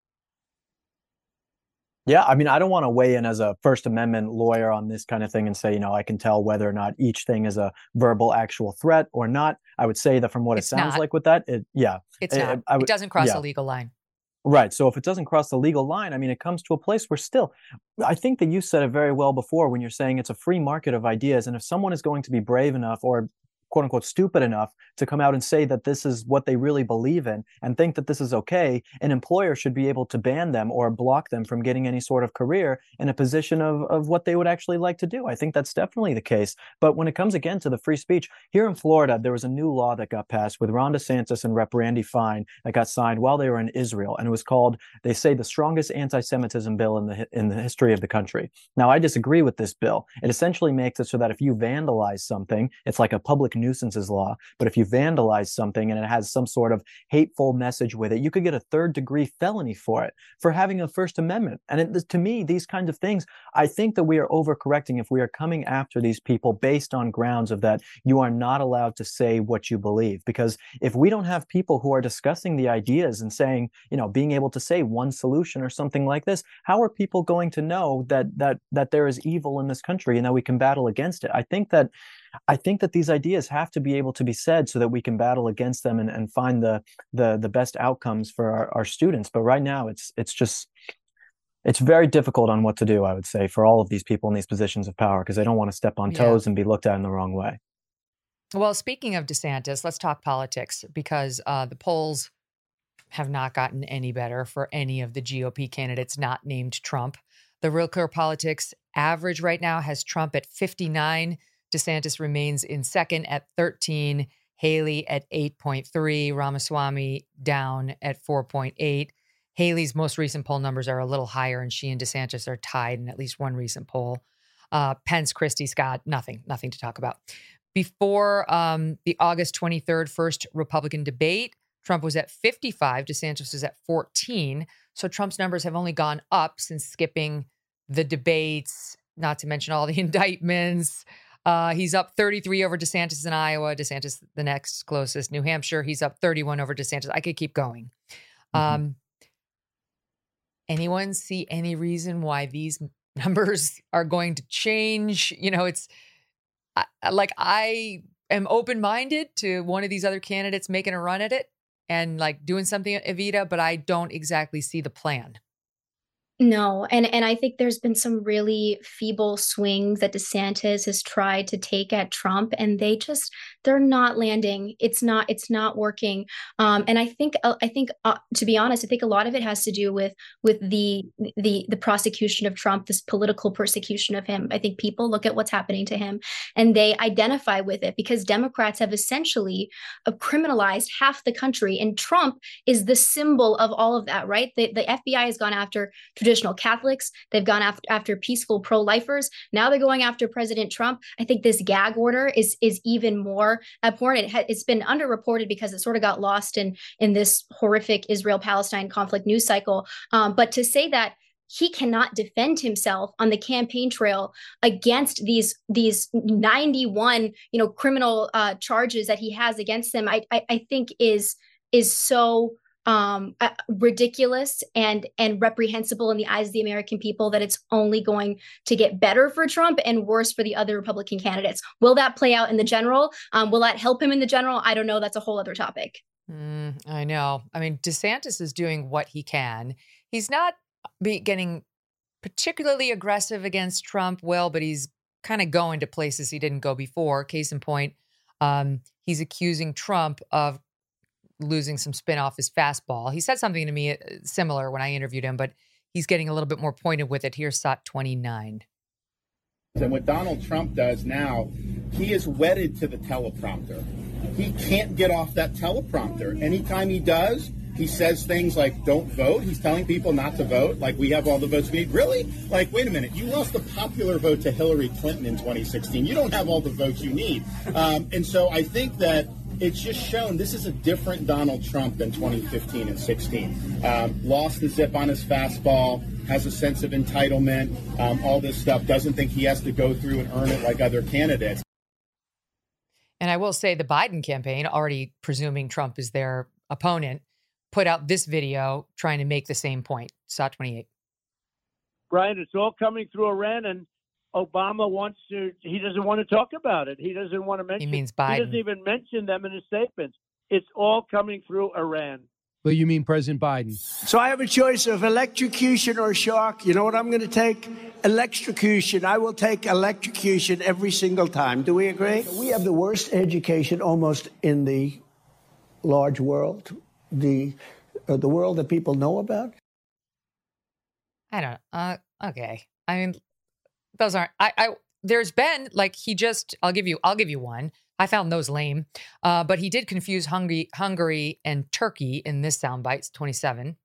Yeah, I mean, I don't want to weigh in as a First Amendment lawyer on this kind of thing and say, you know, I can tell whether or not each thing is a verbal actual threat or not. I would say that from what It's it sounds not. like with that, it yeah, It's I- not. I would- it doesn't cross yeah. a legal line. Right. So if it doesn't cross the legal line, I mean, it comes to a place where still, I think that you said it very well before when you're saying it's a free market of ideas. And if someone is going to be brave enough or quote unquote stupid enough to come out and say that this is what they really believe in and think that this is okay, an employer should be able to ban them or block them from getting any sort of career in a position of, of what they would actually like to do. I think that's definitely the case. But when it comes again to the free speech, here in Florida, there was a new law that got passed with Ron DeSantis and Representative Randy Fine that got signed while they were in Israel. And it was called, they say, the strongest anti-Semitism bill in the hi- in the history of the country. Now, I disagree with this bill. It essentially makes it so that if you vandalize something, it's like a public nuisances law. But if you vandalize something and it has some sort of hateful message with it, you could get a third degree felony for it, for having a First Amendment. And it, to me, these kinds of things, I think that we are overcorrecting if we are coming after these people based on grounds of that you are not allowed to say what you believe. Because if we don't have people who are discussing the ideas and saying, you know, being able to say one solution or something like this, how are people going to know that that that there is evil in this country and that we can battle against it? I think that I think that these ideas have to be able to be said so that we can battle against them and, and find the the the best outcomes for our, our students. But right now it's it's just it's very difficult on what to do, I would say, for all of these people in these positions of power, because they don't want to step on Yeah. toes and be looked at in the wrong way. Well, speaking of DeSantis, let's talk politics because uh, the polls have not gotten any better for any of the G O P candidates not named Trump. The Real Clear Politics average right now has Trump at fifty-nine. DeSantis remains in second at thirteen. Haley at eight point three. Ramaswamy down at four point eight. Haley's most recent poll numbers are a little higher, and she and DeSantis are tied in at least one recent poll. Uh, Pence, Christie, Scott, nothing, nothing to talk about. Before um, the August twenty-third first Republican debate, Trump was at fifty-five, DeSantis was at fourteen. So Trump's numbers have only gone up since skipping the debates, not to mention all the indictments. Uh, he's up thirty-three over DeSantis in Iowa. DeSantis, the next closest. New Hampshire, he's up thirty-one over DeSantis. I could keep going. Mm-hmm. Um, anyone see any reason why these numbers are going to change? You know, it's I, like I am open-minded to one of these other candidates making a run at it and like doing something at Evita, but I don't exactly see the plan. No, and and I think there's been some really feeble swings that DeSantis has tried to take at Trump, and they just they're not landing. It's not it's not working. Um, and I think uh, I think uh, to be honest, I think a lot of it has to do with with the the the prosecution of Trump, this political persecution of him. I think people look at what's happening to him and they identify with it because Democrats have essentially uh, criminalized half the country, and Trump is the symbol of all of that. Right? The the F B I has gone after traditional Catholics. They've gone after, after peaceful pro-lifers. Now they're going after President Trump. I think this gag order is is even more abhorrent. It ha- it's been underreported because it sort of got lost in, in this horrific Israel-Palestine conflict news cycle. Um, but to say that he cannot defend himself on the campaign trail against these these ninety-one you know criminal uh, charges that he has against him, I I, I think is is so Um, uh, ridiculous and and reprehensible in the eyes of the American people that it's only going to get better for Trump and worse for the other Republican candidates. Will that play out in the general? Um, will that help him in the general? I don't know. That's a whole other topic. Mm, I know. I mean, DeSantis is doing what he can. He's not be getting particularly aggressive against Trump, well, but he's kind of going to places he didn't go before. Case in point, um, he's accusing Trump of losing some spin off his fastball. He said something to me similar when I interviewed him, but he's getting a little bit more pointed with it. Here's S O T twenty-nine. And what Donald Trump does now, he is wedded to the teleprompter. He can't get off that teleprompter. Anytime he does, he says things like, don't vote. He's telling people not to vote, like we have all the votes we need. Really? Like, wait a minute. You lost the popular vote to Hillary Clinton in twenty sixteen. You don't have all the votes you need. Um, and so I think that it's just shown this is a different Donald Trump than twenty fifteen and sixteen. Um, lost the zip on his fastball, has a sense of entitlement, um, all this stuff, doesn't think he has to go through and earn it like other candidates. And I will say the Biden campaign, already presuming Trump is their opponent, put out this video trying to make the same point. S O T twenty-eight. Brian, it's all coming through Iran, and Obama wants to, he doesn't want to talk about it. He doesn't want to mention He means Biden. He doesn't even mention them in his statements. It's all coming through Iran. Well, you mean President Biden? So I have a choice of electrocution or shock. You know what I'm going to take? Electrocution. I will take electrocution every single time. Do we agree? We have the worst education almost in the large world, the uh, the world that people know about. I don't uh okay. I mean, those aren't I I there's been like he just I'll give you I'll give you one. I found those lame. Uh, but he did confuse Hungary Hungary and Turkey in this soundbite, twenty-seven.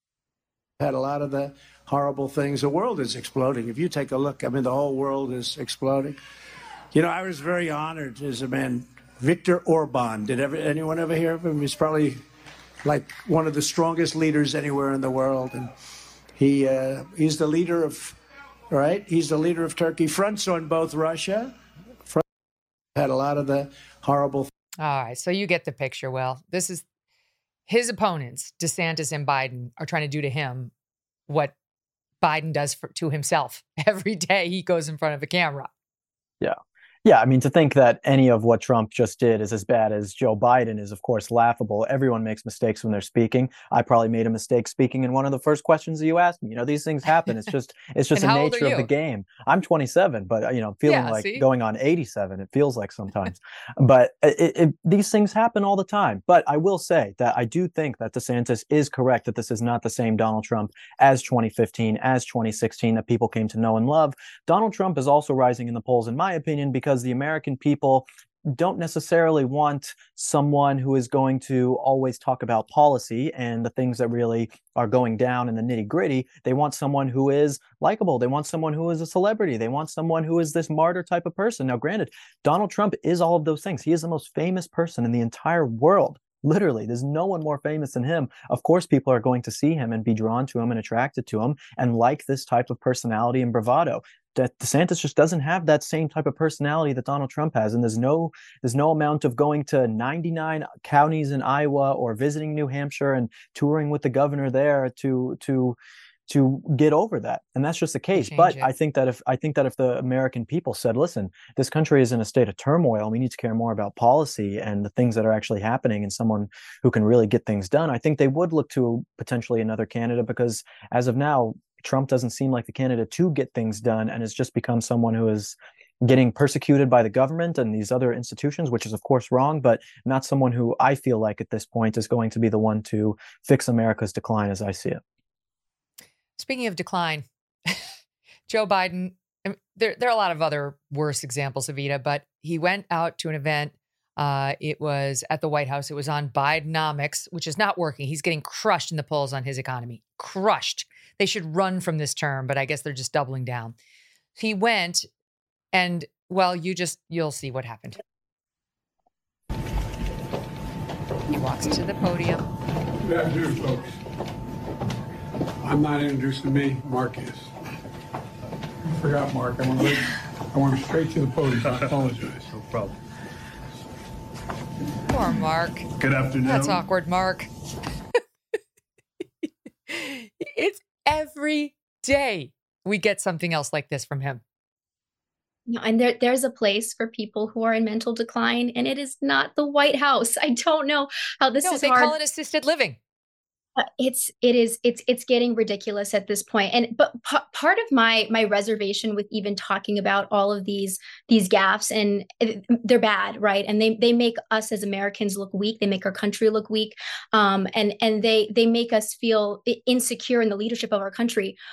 Had a lot of the horrible things. The world is exploding. If you take a look, I mean, the whole world is exploding. You know, I was very honored as a man. Viktor Orban. Did ever anyone ever hear of him? He's probably like one of the strongest leaders anywhere in the world, and he uh, he's the leader of right. He's the leader of Turkey. Fronts on both Russia. Front had a lot of the horrible. All right, so you get the picture. Well, this is his opponents, DeSantis and Biden, are trying to do to him what Biden does for, to himself every day he goes in front of a camera. Yeah. Yeah, I mean, to think that any of what Trump just did is as bad as Joe Biden is, of course, laughable. Everyone makes mistakes when they're speaking. I probably made a mistake speaking in one of the first questions that you asked me. You know, these things happen. It's just it's just the nature of the game. I'm twenty-seven, but, you know, feeling Yeah, like see? going on eighty-seven. It feels like sometimes. But it, it, these things happen all the time. But I will say that I do think that DeSantis is correct, that this is not the same Donald Trump as twenty fifteen, as twenty sixteen, that people came to know and love. Donald Trump is also rising in the polls, in my opinion, because the American people don't necessarily want someone who is going to always talk about policy and the things that really are going down in the nitty gritty. They want someone who is likable. They want someone who is a celebrity. They want someone who is this martyr type of person. Now, granted, Donald Trump is all of those things. He is the most famous person in the entire world. Literally, there's no one more famous than him. Of course, people are going to see him and be drawn to him and attracted to him and like this type of personality and bravado. That DeSantis just doesn't have that same type of personality that Donald Trump has. And there's no there's no amount of going to ninety-nine counties in Iowa or visiting New Hampshire and touring with the governor there to to to get over that. And that's just the case. But it. I think that if I think that if the American people said, listen, this country is in a state of turmoil, we need to care more about policy and the things that are actually happening and someone who can really get things done, I think they would look to potentially another candidate, because as of now, Trump doesn't seem like the candidate to get things done and has just become someone who is getting persecuted by the government and these other institutions, which is of course wrong, but not someone who I feel like at this point is going to be the one to fix America's decline as I see it. Speaking of decline, Joe Biden, there, there are a lot of other worse examples, Evita, but he went out to an event. Uh, it was at the White House. It was on Bidenomics, which is not working. He's getting crushed in the polls on his economy. Crushed. They should run from this term, but I guess they're just doubling down. He went and, well, you just, you'll see what happened. He walks to the podium. Good afternoon, folks. I'm not introducing me, Mark is. I forgot Mark. I went, right, I went straight to the podium. I apologize. No problem. Poor Mark. Good afternoon. That's awkward, Mark. It's every day we get something else like this from him. No, and there, there's a place for people who are in mental decline, and it is not the White House. I don't know how this no, is they hard. call it assisted living. Uh, it's it is it's it's getting ridiculous at this point. And but p- part of my my reservation with even talking about all of these these gaffes, and it, they're bad, right? And they they make us as Americans look weak. They make our country look weak, um, and and they they make us feel insecure in the leadership of our country.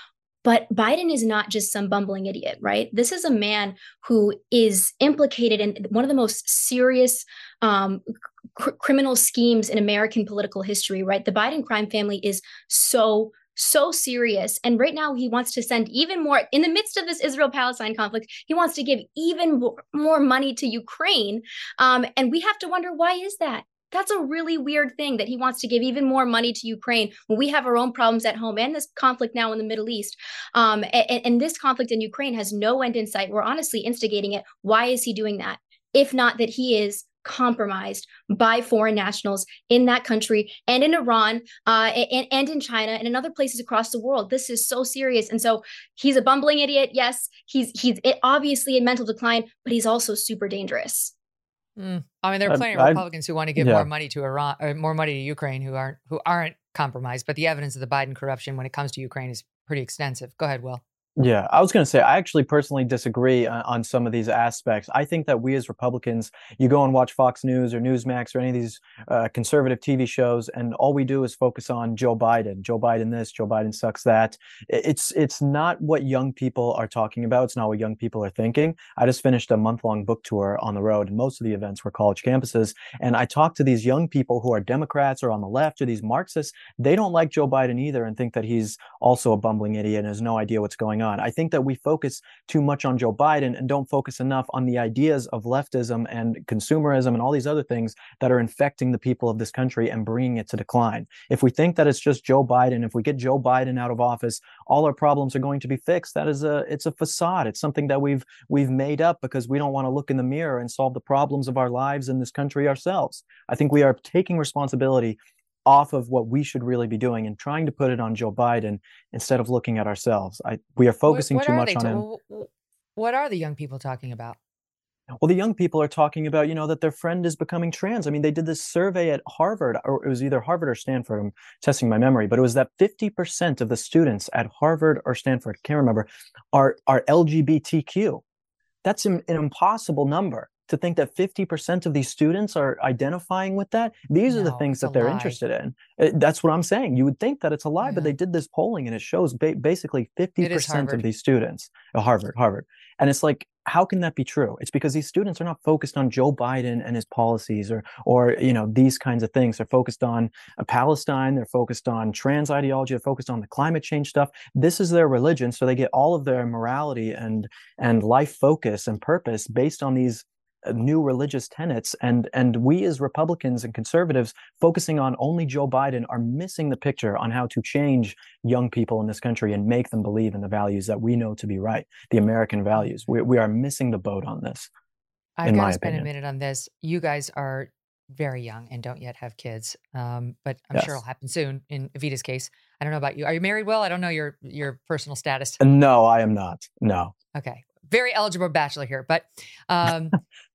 But Biden is not just some bumbling idiot, right? This is a man who is implicated in one of the most serious um, cr- criminal schemes in American political history, right? The Biden crime family is so so serious. And right now he wants to send even more, in the midst of this Israel-Palestine conflict, he wants to give even more money to Ukraine. Um, and we have to wonder, why is that? That's a really weird thing that he wants to give even more money to Ukraine when we have our own problems at home and this conflict now in the Middle East. Um, and, and this conflict in Ukraine has no end in sight. We're honestly instigating it. Why is he doing that? If not that he is compromised by foreign nationals in that country and in Iran uh, and, and in China and in other places across the world. This is so serious. And so he's a bumbling idiot. Yes, he's he's obviously in mental decline, but he's also super dangerous. Mm. I mean, there are plenty I, of Republicans I, who want to give yeah. more money to Iran, or more money to Ukraine, who aren't who aren't compromised. But the evidence of the Biden corruption when it comes to Ukraine is pretty extensive. Go ahead, Will. Yeah, I was going to say, I actually personally disagree on, on some of these aspects. I think that we as Republicans, you go and watch Fox News or Newsmax or any of these uh, conservative T V shows, and all we do is focus on Joe Biden, Joe Biden this, Joe Biden sucks that. It's it's not what young people are talking about. It's not what young people are thinking. I just finished a month-long book tour on the road, and most of the events were college campuses. And I talked to these young people who are Democrats or on the left or these Marxists. They don't like Joe Biden either and think that he's also a bumbling idiot and has no idea what's going on. I think that we focus too much on Joe Biden and don't focus enough on the ideas of leftism and consumerism and all these other things that are infecting the people of this country and bringing it to decline. If we think that it's just Joe Biden, if we get Joe Biden out of office, all our problems are going to be fixed. That is a, it's a facade. It's something that we've, we've made up because we don't want to look in the mirror and solve the problems of our lives in this country ourselves. I think we are taking responsibility off of what we should really be doing and trying to put it on Joe Biden instead of looking at ourselves. I, we are focusing what, what too much on him. What are the young people talking about? Well, the young people are talking about, you know, that their friend is becoming trans. I mean, they did this survey at Harvard, or it was either Harvard or Stanford. I'm testing my memory, but it was that fifty percent of the students at Harvard or Stanford, can't remember, are, are L G B T Q. That's an, an impossible number. To think that fifty percent of these students are identifying with that. These no, are the things that they're lie. interested in. It, that's what I'm saying. You would think that it's a lie, yeah. but they did this polling and it shows ba- basically fifty percent of these students, uh, Harvard, Harvard. And it's like, how can that be true? It's because these students are not focused on Joe Biden and his policies or, or you know, these kinds of things. They're focused on uh, Palestine. They're focused on trans ideology. They're focused on the climate change stuff. This is their religion. So they get all of their morality and, and life focus and purpose based on these new religious tenets, and and we as Republicans and conservatives focusing on only Joe Biden are missing the picture on how to change young people in this country and make them believe in the values that we know to be right, the American values. We we are missing the boat on this. I've in got my to spend opinion. a minute on this. You guys are very young and don't yet have kids, um, but I'm Yes. sure it'll happen soon. In Evita's case, I don't know about you. Are you married, Will? I don't know your your personal status. No, I am not. No. Okay, very eligible bachelor here, but. Um,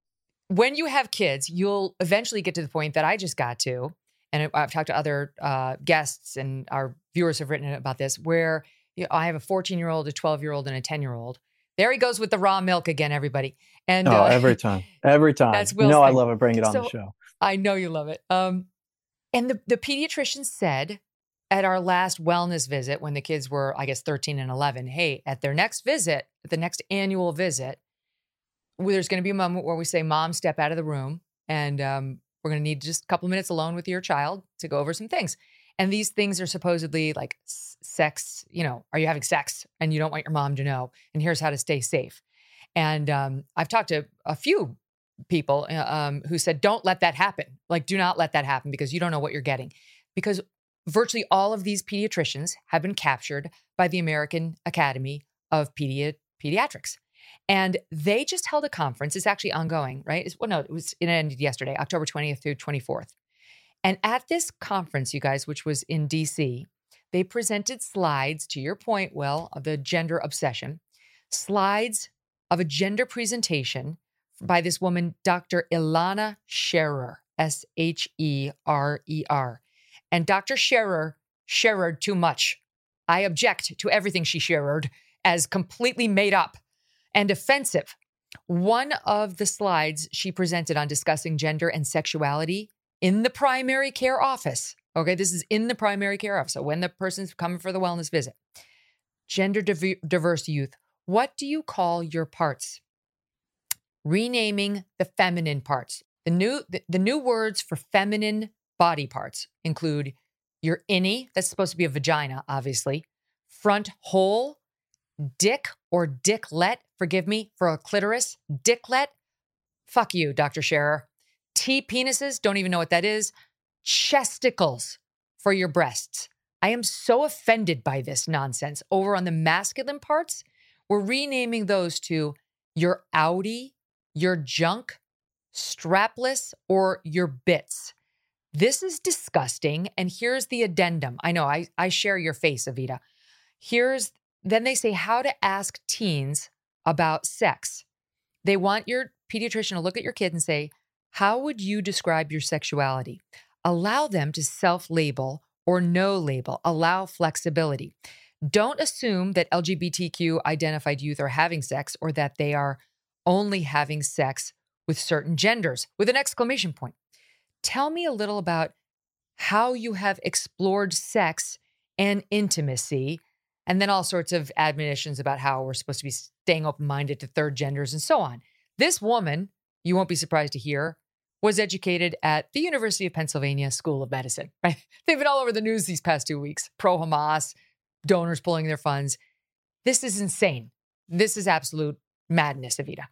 When you have kids, you'll eventually get to the point that I just got to, and I've talked to other uh, guests and our viewers have written about this, where you know, I have a fourteen-year-old, a twelve-year-old, and a ten-year-old. There he goes with the raw milk again, everybody. And oh, uh, every time, every time. That's you Will's know, I thing. love it. Bring it on So, the show. I know you love it. Um, and the, the pediatrician said at our last wellness visit, when the kids were, I guess, thirteen and eleven, hey, at their next visit, at the next annual visit, there's going to be a moment where we say, Mom, step out of the room. And um, we're going to need just a couple minutes alone with your child to go over some things. And these things are supposedly like s- sex, you know, are you having sex? And you don't want your mom to know. And here's how to stay safe. And um, I've talked to a few people uh, um, who said, don't let that happen. Like, do not let that happen because you don't know what you're getting. Because virtually all of these pediatricians have been captured by the American Academy of Pedi- Pediatrics. And they just held a conference. It's actually ongoing, right? It's, well, no, it was it ended yesterday, October twentieth through twenty-fourth. And at this conference, you guys, which was in D C, they presented slides, to your point, Will, of the gender obsession, slides of a gender presentation by this woman, Doctor Ilana Scherer, S H E R E R. And Doctor Scherer Scherered too much. I object to everything she Scherered as completely made up and offensive. One of the slides she presented on discussing gender and sexuality in the primary care office. Okay, this is in the primary care office. So when the person's coming for the wellness visit, gender div- diverse youth, what do you call your parts? Renaming the feminine parts. The new the, the new words for feminine body parts include your innie, that's supposed to be a vagina, obviously, front hole, dick or dicklet, forgive me for a clitoris, dicklet, fuck you, Doctor Scherer. T penises, don't even know what that is. Chesticles for your breasts. I am so offended by this nonsense. Over on the masculine parts, we're renaming those to your outie, your junk, strapless, or your bits. This is disgusting. And here's the addendum. I know, I, I share your face, Evita. Here's, then they say how to ask teens about sex. They want your pediatrician to look at your kid and say, how would you describe your sexuality? Allow them to self-label or no label. Allow flexibility. Don't assume that L G B T Q identified youth are having sex or that they are only having sex with certain genders, with an exclamation point. Tell me a little about how you have explored sex and intimacy, and then all sorts of admonitions about how we're supposed to be staying open-minded to third genders and so on. This woman, you won't be surprised to hear, was educated at the University of Pennsylvania School of Medicine, right? They've been all over the news these past two weeks. Pro-Hamas, donors pulling their funds. This is insane. This is absolute madness, Evita.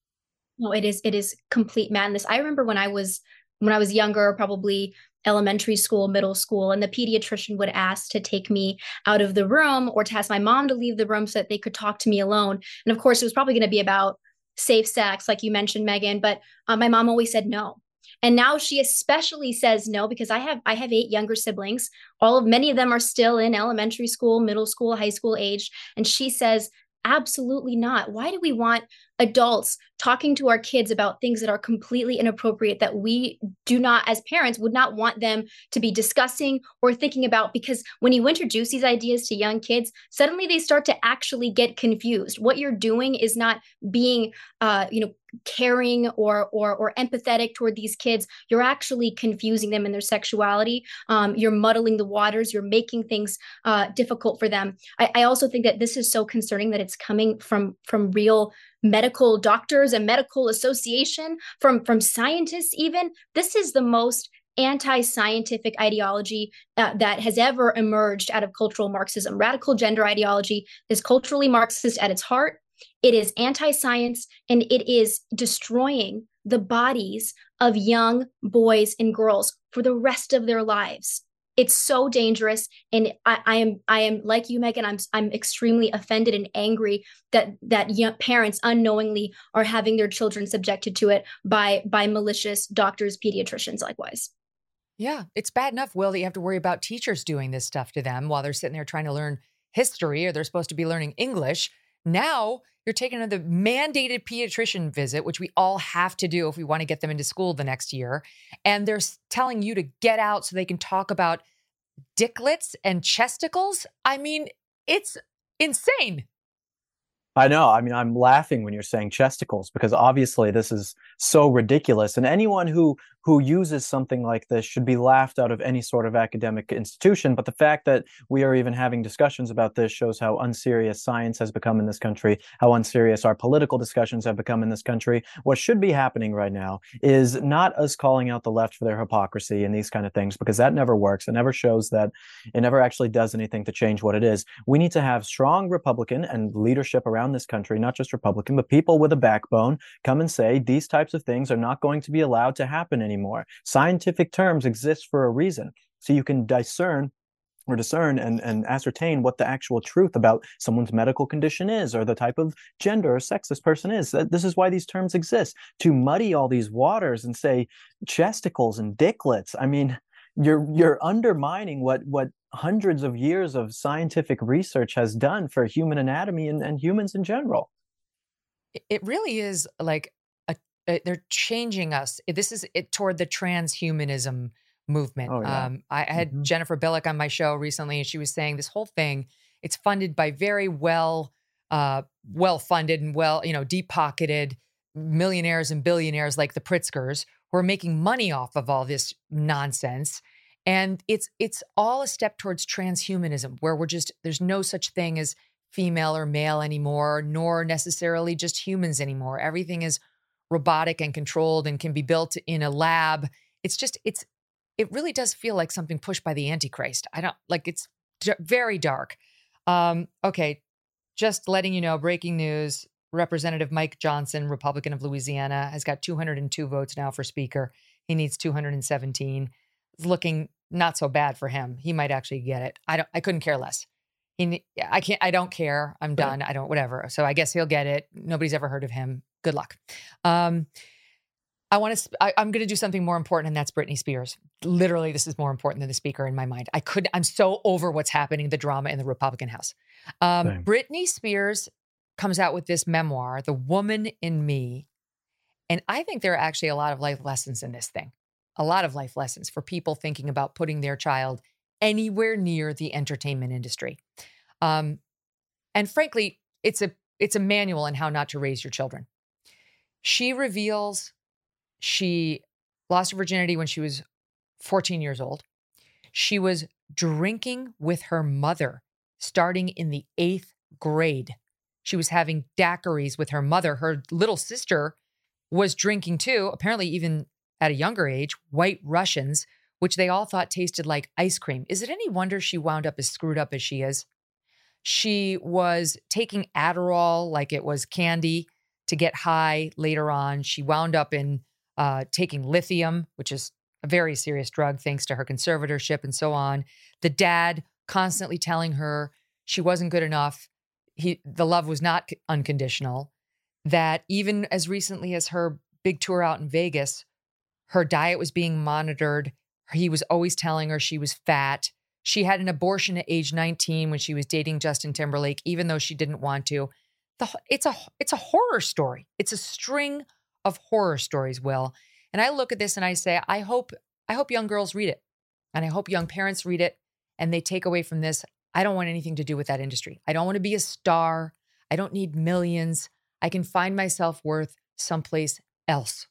No, it is. It is complete madness. I remember when I was when I was younger, probably elementary school, middle school, and the pediatrician would ask to take me out of the room or to ask my mom to leave the room so that they could talk to me alone. And of course, it was probably going to be about safe sex, like you mentioned, Megan. But uh, my mom always said no. And now she especially says no, because I have I have eight younger siblings. All of many of them are still in elementary school, middle school, high school age. And she says, absolutely not. Why do we want adults talking to our kids about things that are completely inappropriate that we do not, as parents, would not want them to be discussing or thinking about? Because when you introduce these ideas to young kids, suddenly they start to actually get confused. What you're doing is not being, uh, you know, caring or or or empathetic toward these kids. You're actually confusing them in their sexuality. Um, you're muddling the waters. You're making things uh, difficult for them. I, I also think that this is so concerning that it's coming from from real medical doctors and medical association, from from scientists even. This is the most anti-scientific ideology uh, that has ever emerged out of cultural Marxism. Radical gender ideology is culturally Marxist at its heart. It is anti-science, and it is destroying the bodies of young boys and girls for the rest of their lives. It's so dangerous, and I, I am, I am like you, Megan. I'm, I'm extremely offended and angry that that young parents unknowingly are having their children subjected to it by by malicious doctors, pediatricians, likewise. Yeah, it's bad enough, Will, that you have to worry about teachers doing this stuff to them while they're sitting there trying to learn history, or they're supposed to be learning English. Now you're taking another mandated pediatrician visit, which we all have to do if we want to get them into school the next year. And they're telling you to get out so they can talk about dicklets and chesticles. I mean, it's insane. I know. I mean, I'm laughing when you're saying chesticles, because obviously this is so ridiculous. And anyone who who uses something like this should be laughed out of any sort of academic institution. But the fact that we are even having discussions about this shows how unserious science has become in this country, how unserious our political discussions have become in this country. What should be happening right now is not us calling out the left for their hypocrisy and these kind of things, because that never works. It never shows that, it never actually does anything to change what it is. We need to have strong Republican and leadership around this country, not just Republican, but people with a backbone, come and say these types of things are not going to be allowed to happen anymore. Scientific terms exist for a reason, so you can discern or discern and, and ascertain what the actual truth about someone's medical condition is, or the type of gender or sex this person is. This is why these terms exist, to muddy all these waters and say chesticles and dicklets. I mean, you're you're undermining what what hundreds of years of scientific research has done for human anatomy and, and humans in general. It really is like a, a, they're changing us. This is it toward the transhumanism movement. Oh, yeah. Um, I, I had Mm-hmm. Jennifer Billick on my show recently, and she was saying this whole thing, it's funded by very well, uh, well-funded and well, you know, deep-pocketed millionaires and billionaires like the Pritzkers, who are making money off of all this nonsense. And it's it's all a step towards transhumanism, where we're just, there's no such thing as female or male anymore, nor necessarily just humans anymore. Everything is robotic and controlled and can be built in a lab. It's just, it's, it really does feel like something pushed by the Antichrist. I don't, like, it's d- very dark. Um, okay, just letting you know, breaking news, Representative Mike Johnson, Republican of Louisiana, has got two hundred two votes now for Speaker. He needs two hundred seventeen. It's looking not so bad for him. He might actually get it. I don't, I couldn't care less. He, I can't, I don't care. I'm done. I don't, whatever. So I guess he'll get it. Nobody's ever heard of him. Good luck. Um, I want to, I, I'm going to do something more important, and that's Britney Spears. Literally, this is more important than the Speaker in my mind. I could, I'm so over what's happening, the drama in the Republican House. Um, Same. Britney Spears comes out with this memoir, The Woman in Me. And I think there are actually a lot of life lessons in this thing. A lot of life lessons for people thinking about putting their child anywhere near the entertainment industry. Um, and frankly, it's a it's a manual on how not to raise your children. She reveals she lost her virginity when she was fourteen years old. She was drinking with her mother starting in the eighth grade. She was having daiquiris with her mother. Her little sister was drinking too, apparently even at a younger age, White Russians, which they all thought tasted like ice cream. Is it any wonder she wound up as screwed up as she is? She was taking Adderall like it was candy to get high later on. She wound up in uh, taking lithium, which is a very serious drug, thanks to her conservatorship and so on. The dad constantly telling her she wasn't good enough. He, the love was not unconditional. That even as recently as her big tour out in Vegas, her diet was being monitored. He was always telling her she was fat. She had an abortion at age nineteen when she was dating Justin Timberlake, even though she didn't want to. The, it's a it's a horror story. It's a string of horror stories, Will. And I look at this and I say, I hope I hope young girls read it. And I hope young parents read it and they take away from this, I don't want anything to do with that industry. I don't want to be a star. I don't need millions. I can find my self-worth someplace else.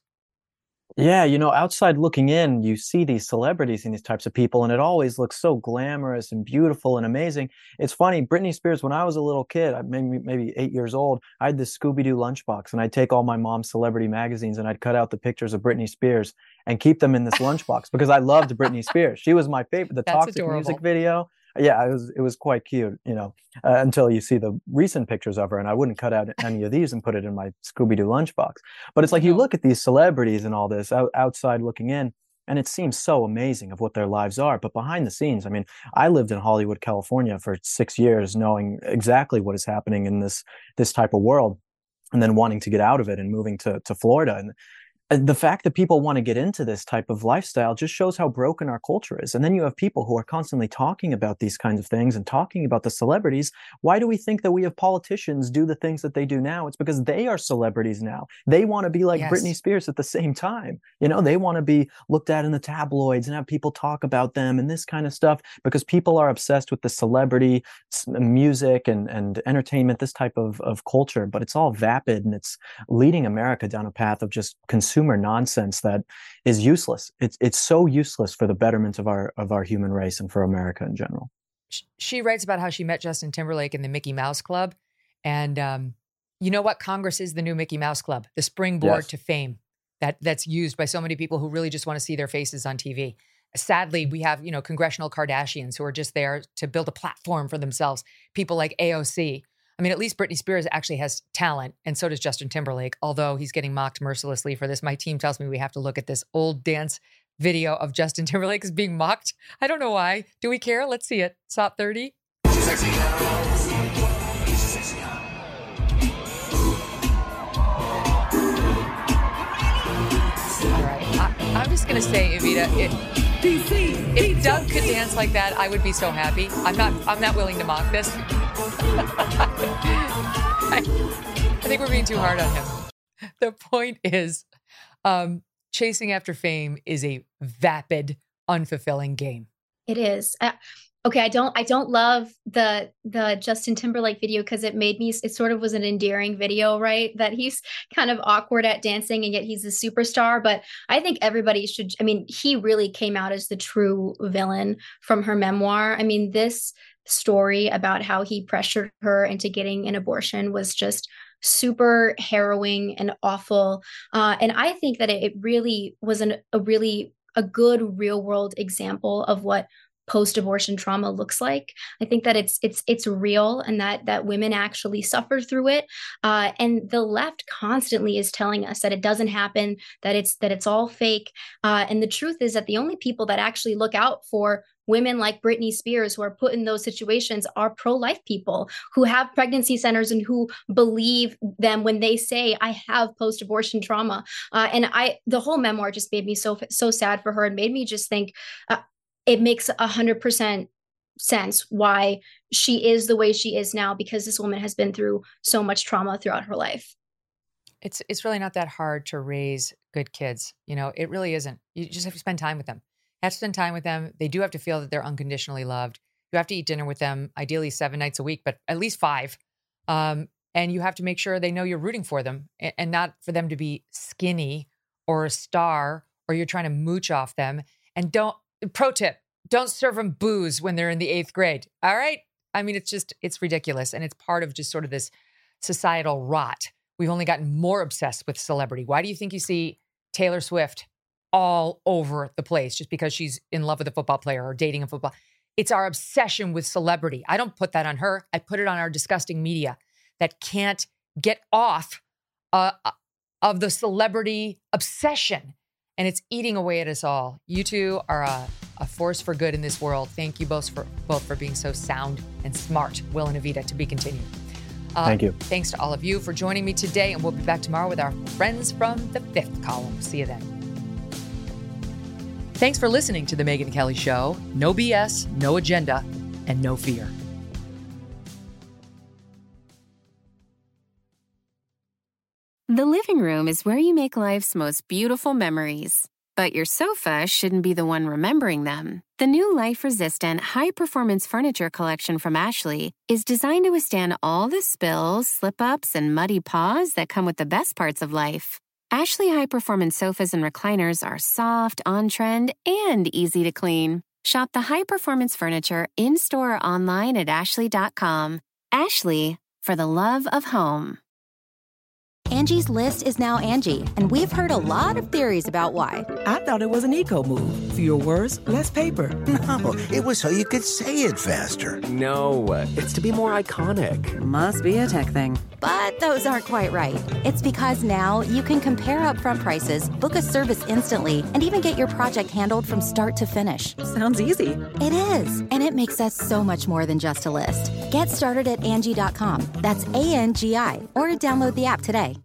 Yeah, you know, outside looking in, you see these celebrities and these types of people, and it always looks so glamorous and beautiful and amazing. It's funny, Britney Spears, when I was a little kid, maybe maybe eight years old, I had this Scooby-Doo lunchbox, and I'd take all my mom's celebrity magazines and I'd cut out the pictures of Britney Spears and keep them in this lunchbox because I loved Britney Spears. She was my favorite. The That's Toxic adorable. Music video. Yeah, it was it was quite cute, you know, uh, until you see the recent pictures of her, and I wouldn't cut out any of these and put it in my Scooby-Doo lunchbox. But it's like you look at these celebrities and all this out, outside looking in, and it seems so amazing of what their lives are. But behind the scenes, I mean, I lived in Hollywood, California for six years, knowing exactly what is happening in this this type of world, and then wanting to get out of it and moving to to Florida. And the fact that people want to get into this type of lifestyle just shows how broken our culture is. And then you have people who are constantly talking about these kinds of things and talking about the celebrities. Why do we think that we have politicians do the things that they do now? It's because they are celebrities now. They want to be like Yes. Britney Spears at the same time. You know, they want to be looked at in the tabloids and have people talk about them and this kind of stuff because people are obsessed with the celebrity s- music and, and entertainment, this type of, of culture. But it's all vapid and it's leading America down a path of just consumer nonsense that is useless. It's it's so useless for the betterment of our of our human race and for America in general. Sh- She writes about how she met Justin Timberlake in the Mickey Mouse Club. And um, you know what? Congress is the new Mickey Mouse Club, the springboard Yes. to fame that that's used by so many people who really just want to see their faces on T V. Sadly, we have, you know, congressional Kardashians who are just there to build a platform for themselves. People like A O C. I mean, at least Britney Spears actually has talent, and so does Justin Timberlake, although he's getting mocked mercilessly for this. My team tells me we have to look at this old dance video of Justin Timberlake is being mocked. I don't know why. Do we care? Let's see it. S O P thirty. All right. I, I'm just going to say, Evita, it, if Doug could dance like that, I would be so happy. I'm not I'm not willing to mock this. I, I think we're being too hard on him. The point is, um, chasing after fame is a vapid, unfulfilling game. It is. Uh, okay, I don't I don't love the the Justin Timberlake video because it made me it sort of was an endearing video, right? That he's kind of awkward at dancing and yet he's a superstar, but I think everybody should I mean, he really came out as the true villain from her memoir. I mean, this story about how he pressured her into getting an abortion was just super harrowing and awful. Uh, and I think that it, it really was an, a really a good real world example of what post-abortion trauma looks like. I think that it's it's it's real, and that that women actually suffer through it. Uh, and the left constantly is telling us that it doesn't happen, that it's that it's all fake. Uh, and the truth is that the only people that actually look out for women like Britney Spears, who are put in those situations, are pro-life people who have pregnancy centers and who believe them when they say, I have post-abortion trauma. Uh, and I, the whole memoir just made me so, so sad for her, and made me just think, uh, it makes a hundred percent sense why she is the way she is now, because this woman has been through so much trauma throughout her life. It's, it's really not that hard to raise good kids. You know, it really isn't. You just have to spend time with them. Have to spend time with them. They do have to feel that they're unconditionally loved. You have to eat dinner with them, ideally seven nights a week, but at least five. Um, and you have to make sure they know you're rooting for them, and, and not for them to be skinny or a star, or you're trying to mooch off them. And don't, pro tip, don't serve them booze when they're in the eighth grade. All right. I mean, it's just, it's ridiculous. And it's part of just sort of this societal rot. We've only gotten more obsessed with celebrity. Why do you think you see Taylor Swift all over the place just because she's in love with a football player or dating a football? It's our obsession with celebrity. I don't put that on her. I put it on our disgusting media that can't get off uh, of the celebrity obsession. And it's eating away at us all. You two are a, a force for good in this world. Thank you both for both for being so sound and smart. Will and Evita, to be continued. Uh, Thank you. Thanks to all of you for joining me today. And we'll be back tomorrow with our friends from the Fifth Column. See you then. Thanks for listening to The Megyn Kelly Show. No B S, no agenda, and no fear. The living room is where you make life's most beautiful memories. But your sofa shouldn't be the one remembering them. The new life-resistant, high-performance furniture collection from Ashley is designed to withstand all the spills, slip-ups, and muddy paws that come with the best parts of life. Ashley high-performance sofas and recliners are soft, on-trend, and easy to clean. Shop the high-performance furniture in-store or online at ashley dot com. Ashley, for the love of home. Angie's List is now Angie, and we've heard a lot of theories about why. I thought it was an eco move. Fewer words, less paper. No, it was so you could say it faster. No, it's to be more iconic. Must be a tech thing. But those aren't quite right. It's because now you can compare upfront prices, book a service instantly, and even get your project handled from start to finish. Sounds easy. It is, and it makes us so much more than just a list. Get started at Angie dot com. That's A N G I, or download the app today.